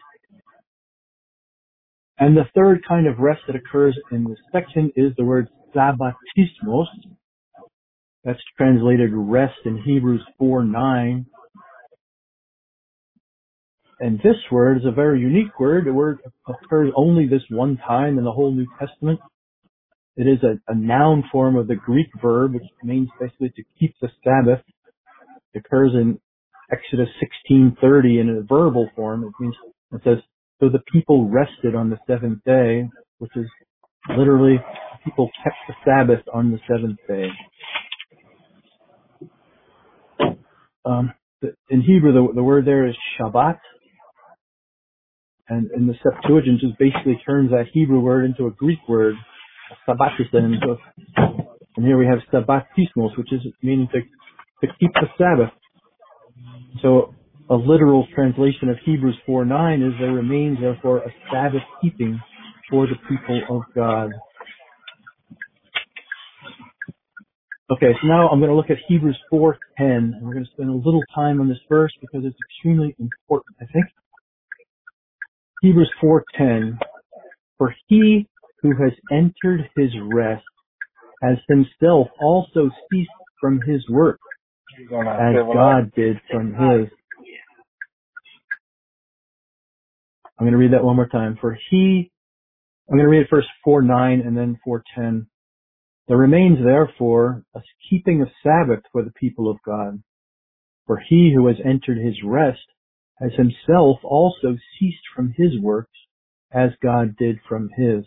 And the third kind of rest that occurs in this section is the word sabbatismos. That's translated rest in Hebrews four nine. And this word is a very unique word. The word occurs only this one time in the whole New Testament. It is a, a noun form of the Greek verb, which means basically to keep the Sabbath. It occurs in Exodus sixteen thirty in a verbal form. It means, it says, "So the people rested on the seventh day," which is literally, people kept the Sabbath on the seventh day. Um, in Hebrew, the, the word there is Shabbat. And in the Septuagint, just basically turns that Hebrew word into a Greek word, sabbatis. And, so, and here we have sabbatismos, which is meaning to, to keep the Sabbath. So a literal translation of Hebrews four nine is, "There remains therefore a Sabbath keeping for the people of God." Okay, so now I'm going to look at Hebrews four ten, and we're going to spend a little time on this verse because it's extremely important, I think. Hebrews four ten, "For he who has entered his rest has himself also ceased from his work, as God did from his." I'm going to read that one more time. For he, I'm going to read it first four nine and then four ten. "There remains therefore a keeping of Sabbath for the people of God. For he who has entered his rest has himself also ceased from his works, as God did from his."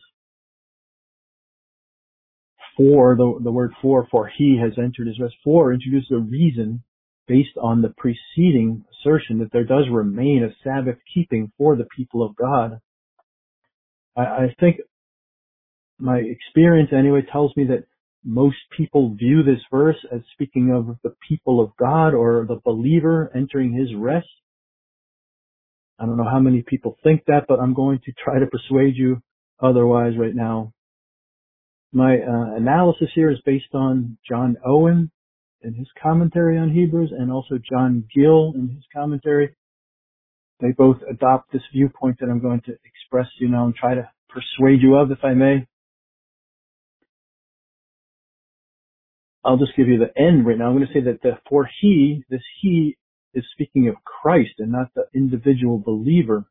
For, the, the word for, for he has entered his rest, for introduces a reason based on the preceding assertion that there does remain a Sabbath keeping for the people of God. I, I think my experience anyway tells me that most people view this verse as speaking of the people of God or the believer entering his rest. I don't know how many people think that, but I'm going to try to persuade you otherwise right now. My uh, analysis here is based on John Owen in his commentary on Hebrews and also John Gill in his commentary. They both adopt this viewpoint that I'm going to express to you now and try to persuade you of, if I may. I'll just give you the end right now. I'm going to say that the for he, this he is speaking of Christ and not the individual believer.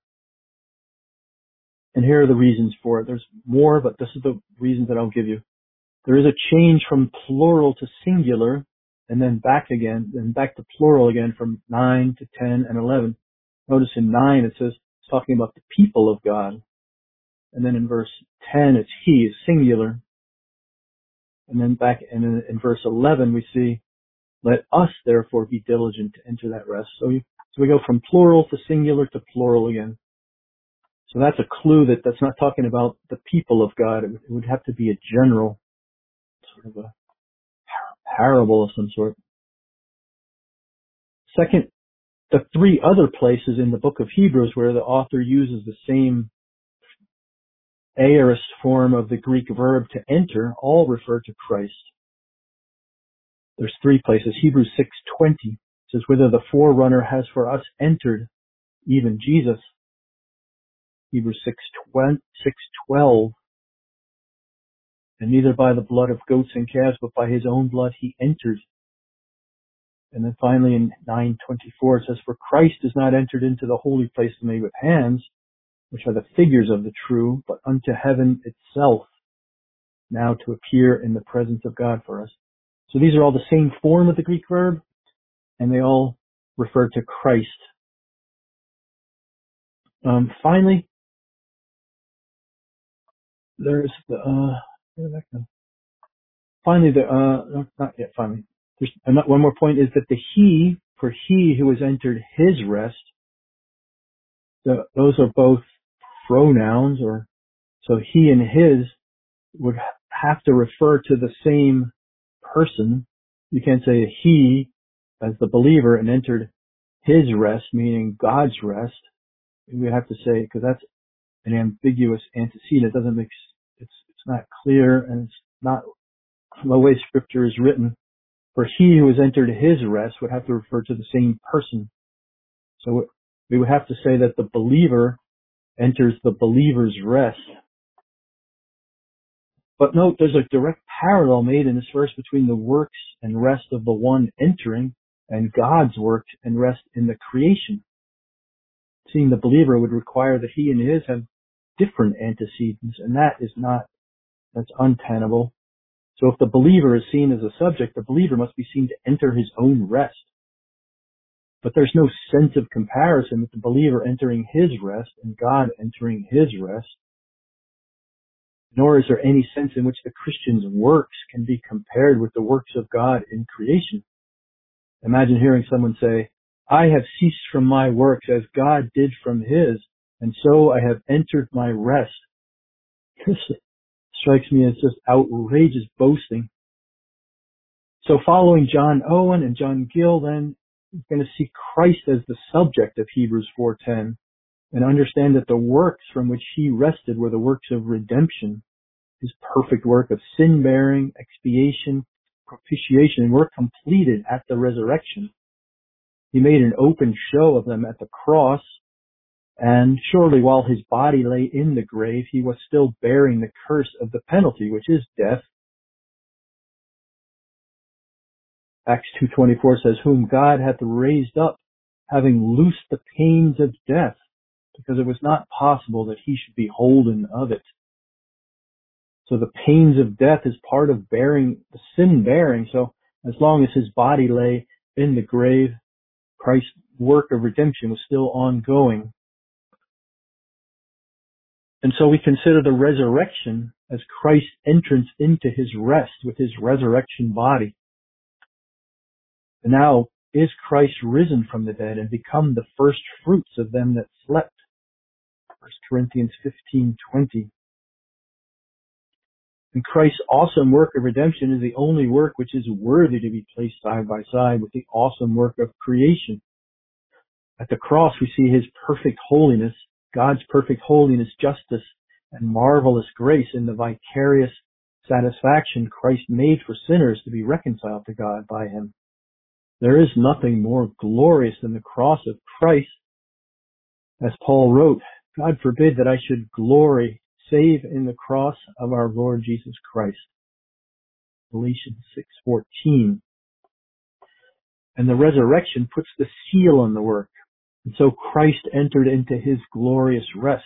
And here are the reasons for it. There's more, but this is the reasons that I'll give you. There is a change from plural to singular, and then back again, and back to plural again from nine to ten and eleven. Notice in nine it says, it's talking about the people of God. And then in verse ten it's he, is singular. And then back in, in verse eleven we see, "Let us therefore be diligent to enter that rest." So, you, so we go from plural to singular to plural again. So that's a clue that that's not talking about the people of God. It would have to be a general, sort of a parable of some sort. Second, the three other places in the book of Hebrews where the author uses the same aorist form of the Greek verb to enter all refer to Christ. there's three places. Hebrews six twenty says, "Whether the forerunner has for us entered, even Jesus." Hebrews six twelve, "And neither by the blood of goats and calves, but by his own blood he entered." And then finally in nine twenty-four it says, "For Christ is not entered into the holy place made with hands, which are the figures of the true, but unto heaven itself, now to appear in the presence of God for us." So these are all the same form of the Greek verb, and they all refer to Christ. Um, finally, there's the, uh, where did that go? Finally, the, uh, no, not yet, finally. There's another, one more point is that the he, for he who has entered his rest, the, those are both pronouns, or, so he and his would have to refer to the same person. You can't say he as the believer and entered his rest, meaning God's rest. We have to say, because that's an ambiguous antecedent. It doesn't make, it's, it's not clear, and it's not the way scripture is written. For he who has entered his rest would have to refer to the same person. So we would have to say that the believer enters the believer's rest. But note, there's a direct parallel made in this verse between the works and rest of the one entering and God's work and rest in the creation. Seeing the believer would require that he and his have different antecedents, and that is not, that's untenable. So if the believer is seen as a subject, the believer must be seen to enter his own rest. But there's no sense of comparison with the believer entering his rest and God entering his rest. Nor is there any sense in which the Christian's works can be compared with the works of God in creation. Imagine hearing someone say, "I have ceased from my works as God did from his, and so I have entered my rest." This strikes me as just outrageous boasting. So following John Owen and John Gill, then, we're going to see Christ as the subject of Hebrews four ten and understand that the works from which he rested were the works of redemption. His perfect work of sin-bearing, expiation, propitiation were completed at the resurrection. He made an open show of them at the cross, and surely while his body lay in the grave, he was still bearing the curse of the penalty, which is death. Acts two twenty-four says, "Whom God hath raised up, having loosed the pains of death, because it was not possible that he should be holden of it." So the pains of death is part of bearing, the sin bearing. So as long as his body lay in the grave, Christ's work of redemption was still ongoing. And so we consider the resurrection as Christ's entrance into his rest with his resurrection body. And now is Christ risen from the dead and become the first fruits of them that slept. First Corinthians fifteen twenty. And Christ's awesome work of redemption is the only work which is worthy to be placed side by side with the awesome work of creation. At the cross we see his perfect holiness, God's perfect holiness, justice, and marvelous grace in the vicarious satisfaction Christ made for sinners to be reconciled to God by him. There is nothing more glorious than the cross of Christ. As Paul wrote, "God forbid that I should glory save in the cross of our Lord Jesus Christ." Galatians six fourteen. And the resurrection puts the seal on the work. And so Christ entered into his glorious rest.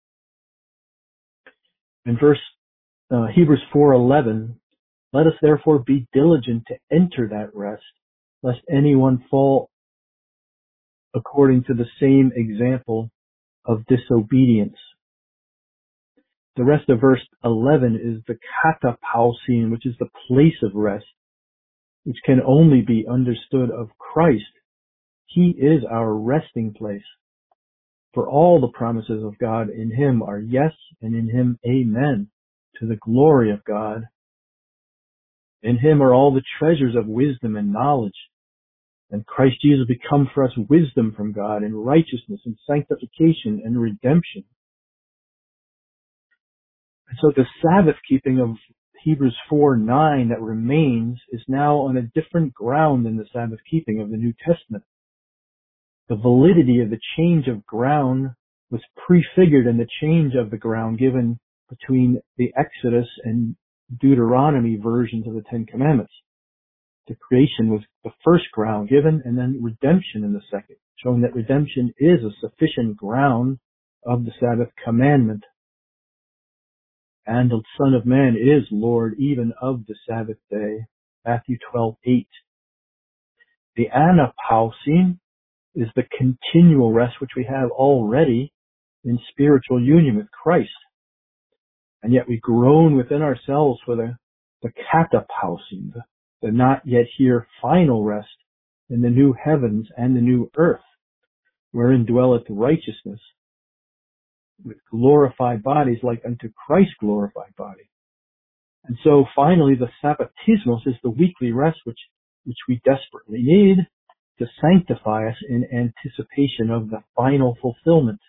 In verse uh, Hebrews four eleven, "Let us therefore be diligent to enter that rest, lest anyone fall according to the same example of disobedience." The rest of verse eleven is the katapausin, which is the place of rest, which can only be understood of Christ. He is our resting place. For all the promises of God in him are yes, and in him amen, to the glory of God. In him are all the treasures of wisdom and knowledge. And Christ Jesus become for us wisdom from God, and righteousness, and sanctification, and redemption. And so the Sabbath keeping of Hebrews four nine that remains is now on a different ground than the Sabbath keeping of the New Testament. The validity of the change of ground was prefigured in the change of the ground given between the Exodus and Deuteronomy versions of the Ten Commandments. The creation was the first ground given, and then redemption in the second, showing that redemption is a sufficient ground of the Sabbath commandment. And the Son of Man is Lord even of the Sabbath day. Matthew twelve eight. The anapausin is the continual rest which we have already in spiritual union with Christ. And yet we groan within ourselves for the, the katapausin, the, the not yet here final rest in the new heavens and the new earth, wherein dwelleth righteousness, with glorified bodies like unto Christ's glorified body. And so finally the Sabbatismos is the weekly rest which, which we desperately need to sanctify us in anticipation of the final fulfillment.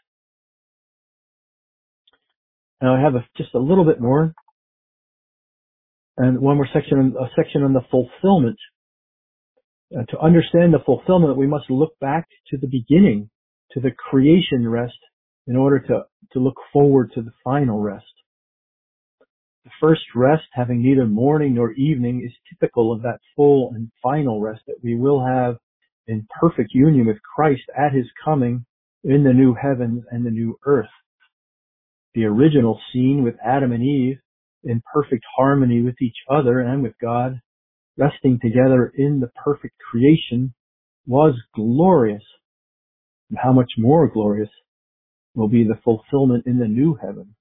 Now I have a, just a little bit more, and one more section, a section on the fulfillment. Uh, to understand the fulfillment, we must look back to the beginning, to the creation rest, in order to, to look forward to the final rest. The first rest, having neither morning nor evening, is typical of that full and final rest that we will have in perfect union with Christ at his coming in the new heavens and the new earth. The original scene with Adam and Eve in perfect harmony with each other and with God, resting together in the perfect creation, was glorious. And how much more glorious will be the fulfillment in the new heavens.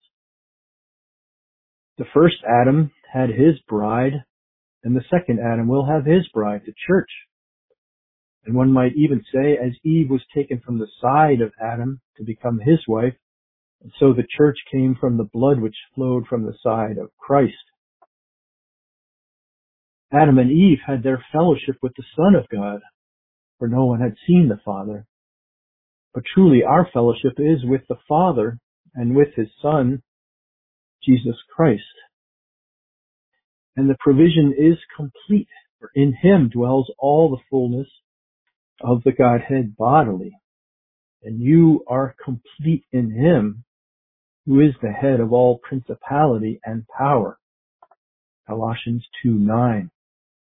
The first Adam had his bride, and the second Adam will have his bride, the church. And one might even say, as Eve was taken from the side of Adam to become his wife, and so the church came from the blood which flowed from the side of Christ. Adam and Eve had their fellowship with the Son of God, for no one had seen the Father. But truly our fellowship is with the Father and with his Son, Jesus Christ. And the provision is complete, for in him dwells all the fullness of the Godhead bodily. And you are complete in him, who is the head of all principality and power. Colossians two nine.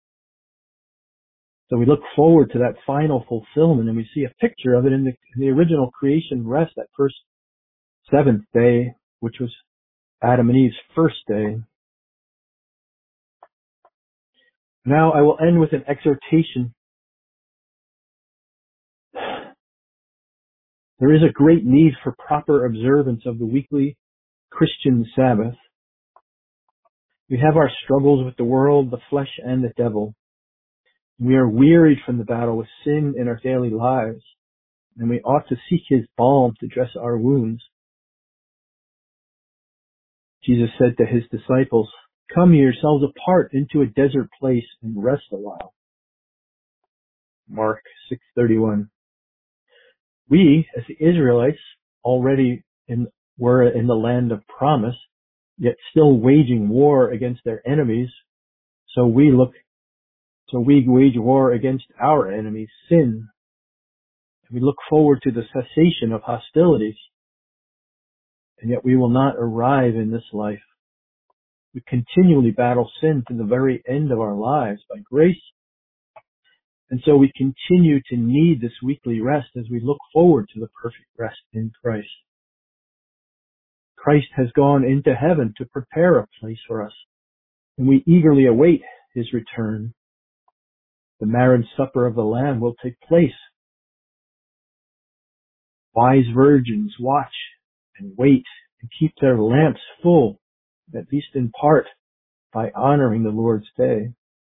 So we look forward to that final fulfillment, and we see a picture of it in the, in the original creation rest, that first seventh day, which was Adam and Eve's first day. Now I will end with an exhortation. There is a great need for proper observance of the weekly Christian Sabbath. We have our struggles with the world, the flesh, and the devil. We are wearied from the battle with sin in our daily lives, and we ought to seek his balm to dress our wounds. Jesus said to his disciples, "Come yourselves apart into a desert place and rest a while." Mark six thirty-one. We, as the Israelites, already in, were in the land of promise, yet still waging war against their enemies, so we look So we wage war against our enemies, sin. And we look forward to the cessation of hostilities. And yet we will not arrive in this life. We continually battle sin to the very end of our lives by grace. And so we continue to need this weekly rest as we look forward to the perfect rest in Christ. Christ has gone into heaven to prepare a place for us, and we eagerly await his return. The marriage supper of the Lamb will take place. Wise virgins watch and wait and keep their lamps full, at least in part, by honoring the Lord's day.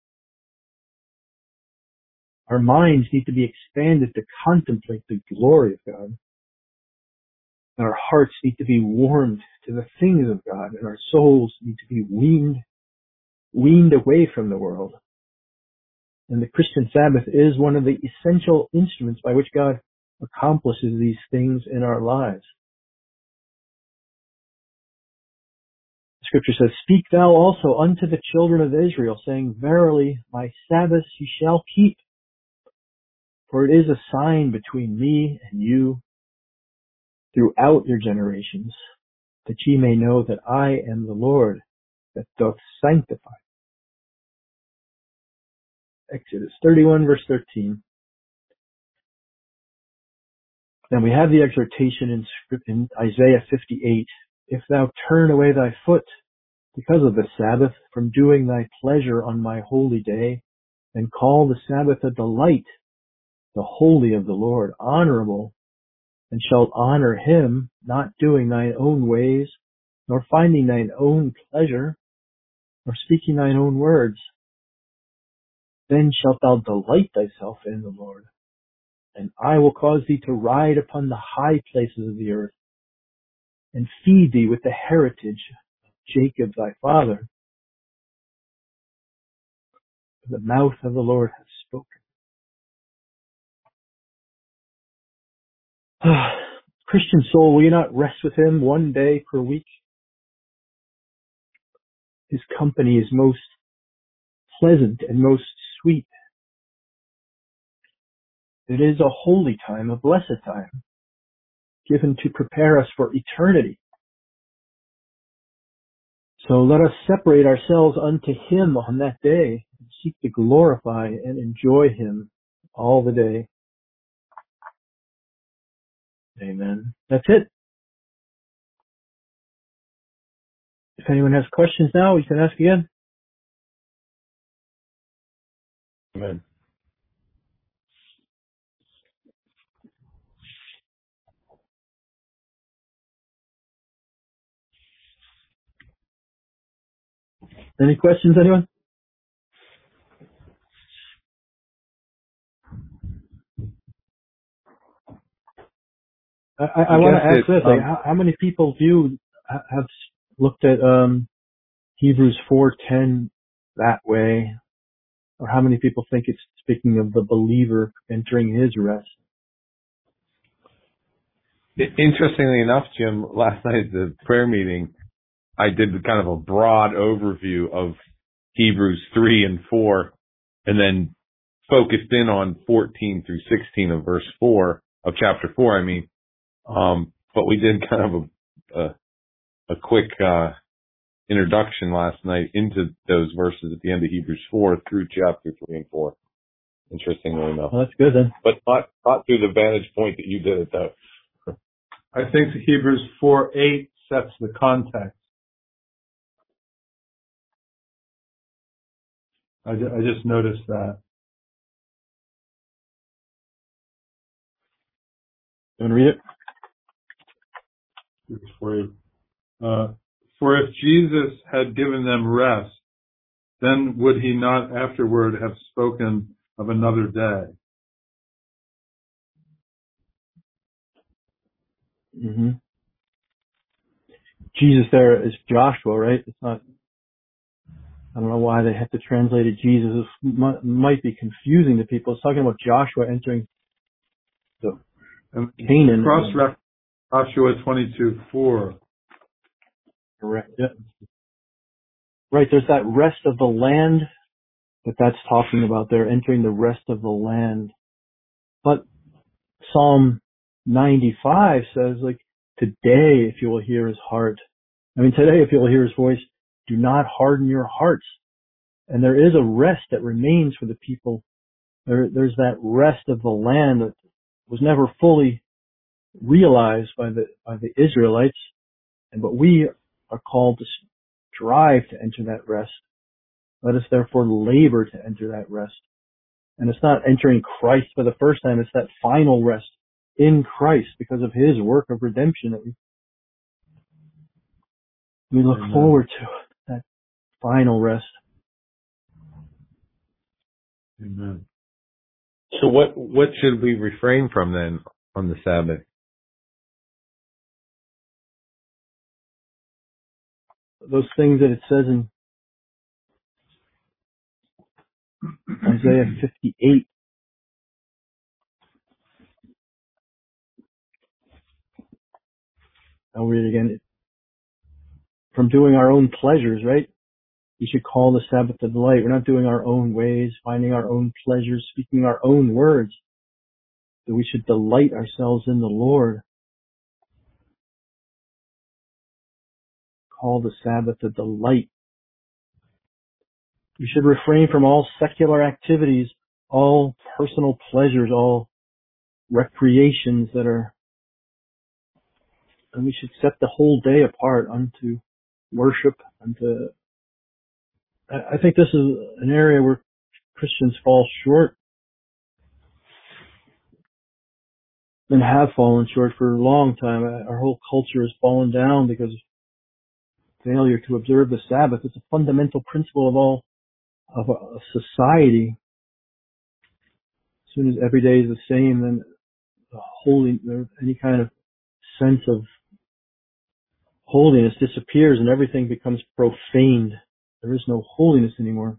Our minds need to be expanded to contemplate the glory of God. And our hearts need to be warmed to the things of God, and our souls need to be weaned, weaned away from the world. And the Christian Sabbath is one of the essential instruments by which God accomplishes these things in our lives. Scripture says, "Speak thou also unto the children of Israel, saying, Verily, my Sabbaths ye shall keep. For it is a sign between me and you throughout your generations, that ye may know that I am the Lord that doth sanctify." Exodus thirty-one, verse thirteen. Then we have the exhortation in, script, in Isaiah fifty-eight. "If thou turn away thy foot because of the Sabbath from doing thy pleasure on my holy day, and call the Sabbath a delight, the holy of the Lord, honorable, and shalt honor him, not doing thine own ways, nor finding thine own pleasure, nor speaking thine own words, then shalt thou delight thyself in the Lord. And I will cause thee to ride upon the high places of the earth, and feed thee with the heritage of Jacob thy father. The mouth of the Lord hath spoken." Christian soul, will you not rest with him one day per week? His company is most pleasant and most sweet. It is a holy time, a blessed time, given to prepare us for eternity. So let us separate ourselves unto him on that day, and seek to glorify and enjoy him all the day. Amen. That's it. If anyone has questions now, you can ask again. Amen. Any questions, anyone? I, I, I want to ask this: like, um, how, how many people view have looked at um, Hebrews four ten that way, or how many people think it's speaking of the believer entering his rest? Interestingly enough, Jim, last night at the prayer meeting, I did kind of a broad overview of Hebrews three and four, and then focused in on fourteen through sixteen of verse four of chapter four. I mean, um, but we did kind of a a, a quick uh, introduction last night into those verses at the end of Hebrews four through chapter three and four. Interestingly enough, well, that's good then. But not not through the vantage point that you did it though. I think Hebrews four eight sets the context. I, ju- I just noticed that. You want to read it? Hebrews four eight. Uh, for if Jesus had given them rest, then would he not afterward have spoken of another day? Mm-hmm. Jesus there is Joshua, right? It's not. I don't know why they have to translate it Jesus. It might, might be confusing to people. It's talking about Joshua entering the And Canaan. Cross-reference Joshua twenty-two four. Correct. Yeah. Right. There's that rest of the land that that's talking about. They're entering the rest of the land. But Psalm ninety-five says, like, today, if you will hear his heart. I mean, today, if you will hear his voice, do not harden your hearts. And there is a rest that remains for the people. There, there's that rest of the land that was never fully realized by the by the Israelites, and but we are called to strive to enter that rest. Let us therefore labor to enter that rest. And it's not entering Christ for the first time; it's that final rest in Christ because of His work of redemption that we we look Amen. forward to, that final rest. Amen. So what what should we refrain from then on the Sabbath? Those things that it says in Isaiah fifty-eight. I'll read it again. from doing our own pleasures, right? We should call the Sabbath a delight. We're not doing our own ways, finding our own pleasures, speaking our own words. That we should delight ourselves in the Lord. Call the Sabbath a delight. We should refrain from all secular activities, all personal pleasures, all recreations that are, and we should set the whole day apart unto worship, unto, I think this is an area where Christians fall short and have fallen short for a long time. Our whole culture has fallen down because of failure to observe the Sabbath. It's a fundamental principle of all of a society. As soon as every day is the same, then the holy, any kind of sense of holiness disappears and everything becomes profaned. There is no holiness anymore.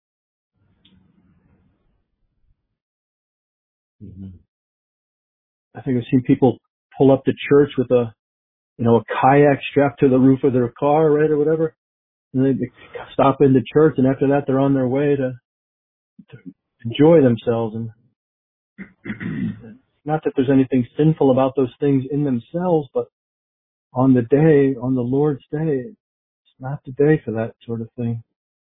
Mm-hmm. I think I've seen people pull up to church with a, you know, a kayak strapped to the roof of their car, right, or whatever. And they stop into church, and after that, they're on their way to, to enjoy themselves. And not that there's anything sinful about those things in themselves, but on the day, on the Lord's day, it's not the day for that sort of thing.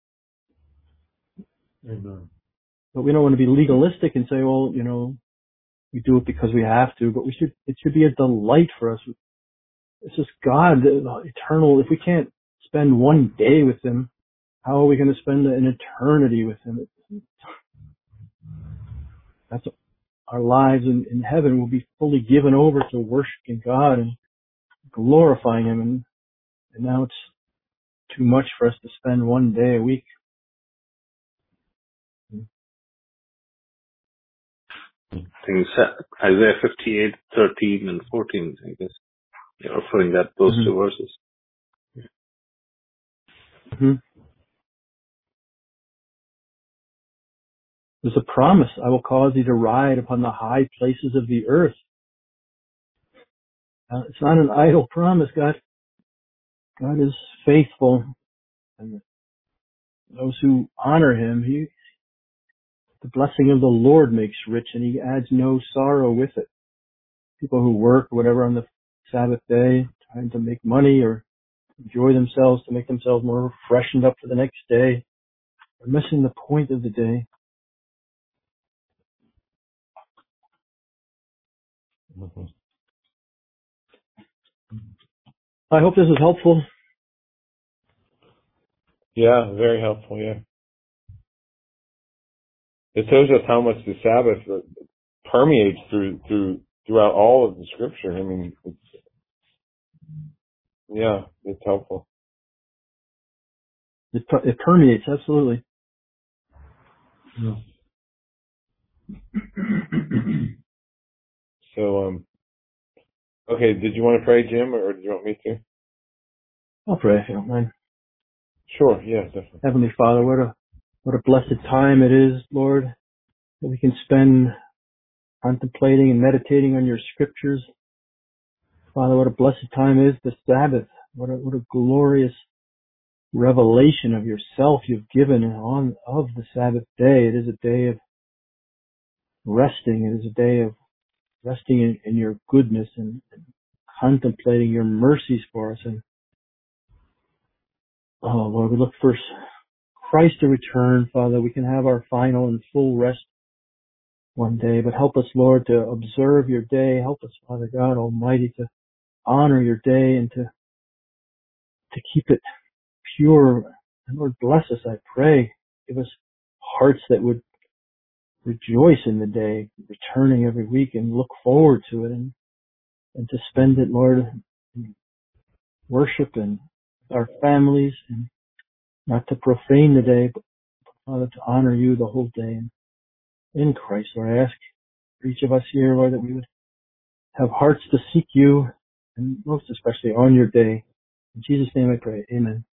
Amen. But we don't want to be legalistic and say, well, you know, we do it because we have to, but we should, it should be a delight for us. It's just God, the eternal. If we can't spend one day with Him, how are we going to spend an eternity with Him? That's our lives in, in heaven will be fully given over to worshiping God and glorifying Him. And, and now it's too much for us to spend one day a week. I think Isaiah fifty-eight, thirteen and fourteen, I guess. You're referring that those mm-hmm. two verses. Mm-hmm. There's a promise. I will cause thee to ride upon the high places of the earth. Uh, it's not an idle promise. God, God is faithful. And those who honor Him, He, the blessing of the Lord makes rich, and He adds no sorrow with it. People who work or whatever on the Sabbath day, trying to make money or enjoy themselves to make themselves more freshened up for the next day, are missing the point of the day. Mm-hmm. I hope this is helpful. Yeah, very helpful, yeah. It shows us how much the Sabbath permeates through through throughout all of the Scripture. I mean, it's, yeah, it's helpful. It, it permeates, absolutely. Yeah. So, um, okay, did you want to pray, Jim, or do you want me to? I'll pray if you don't mind. Sure, yeah, definitely. Heavenly Father, what a what a blessed time it is, Lord, that we can spend contemplating and meditating on your Scriptures. Father, what a blessed time is the Sabbath. What a what a glorious revelation of yourself you've given on of the Sabbath day. It is a day of resting. It is a day of resting in, in your goodness and, and contemplating your mercies for us. And oh Lord, we look for Christ to return, Father. We can have our final and full rest one day. But help us, Lord, to observe your day. Help us, Father God Almighty, to honor your day and to to keep it pure. And Lord, bless us, I pray. Give us hearts that would rejoice in the day, returning every week and look forward to it, and, and to spend it, Lord, in worship and with our families, and not to profane the day, but Father, to honor you the whole day. And in Christ, Lord, I ask for each of us here, Lord, that we would have hearts to seek you, and most especially on your day. In Jesus' name I pray. Amen.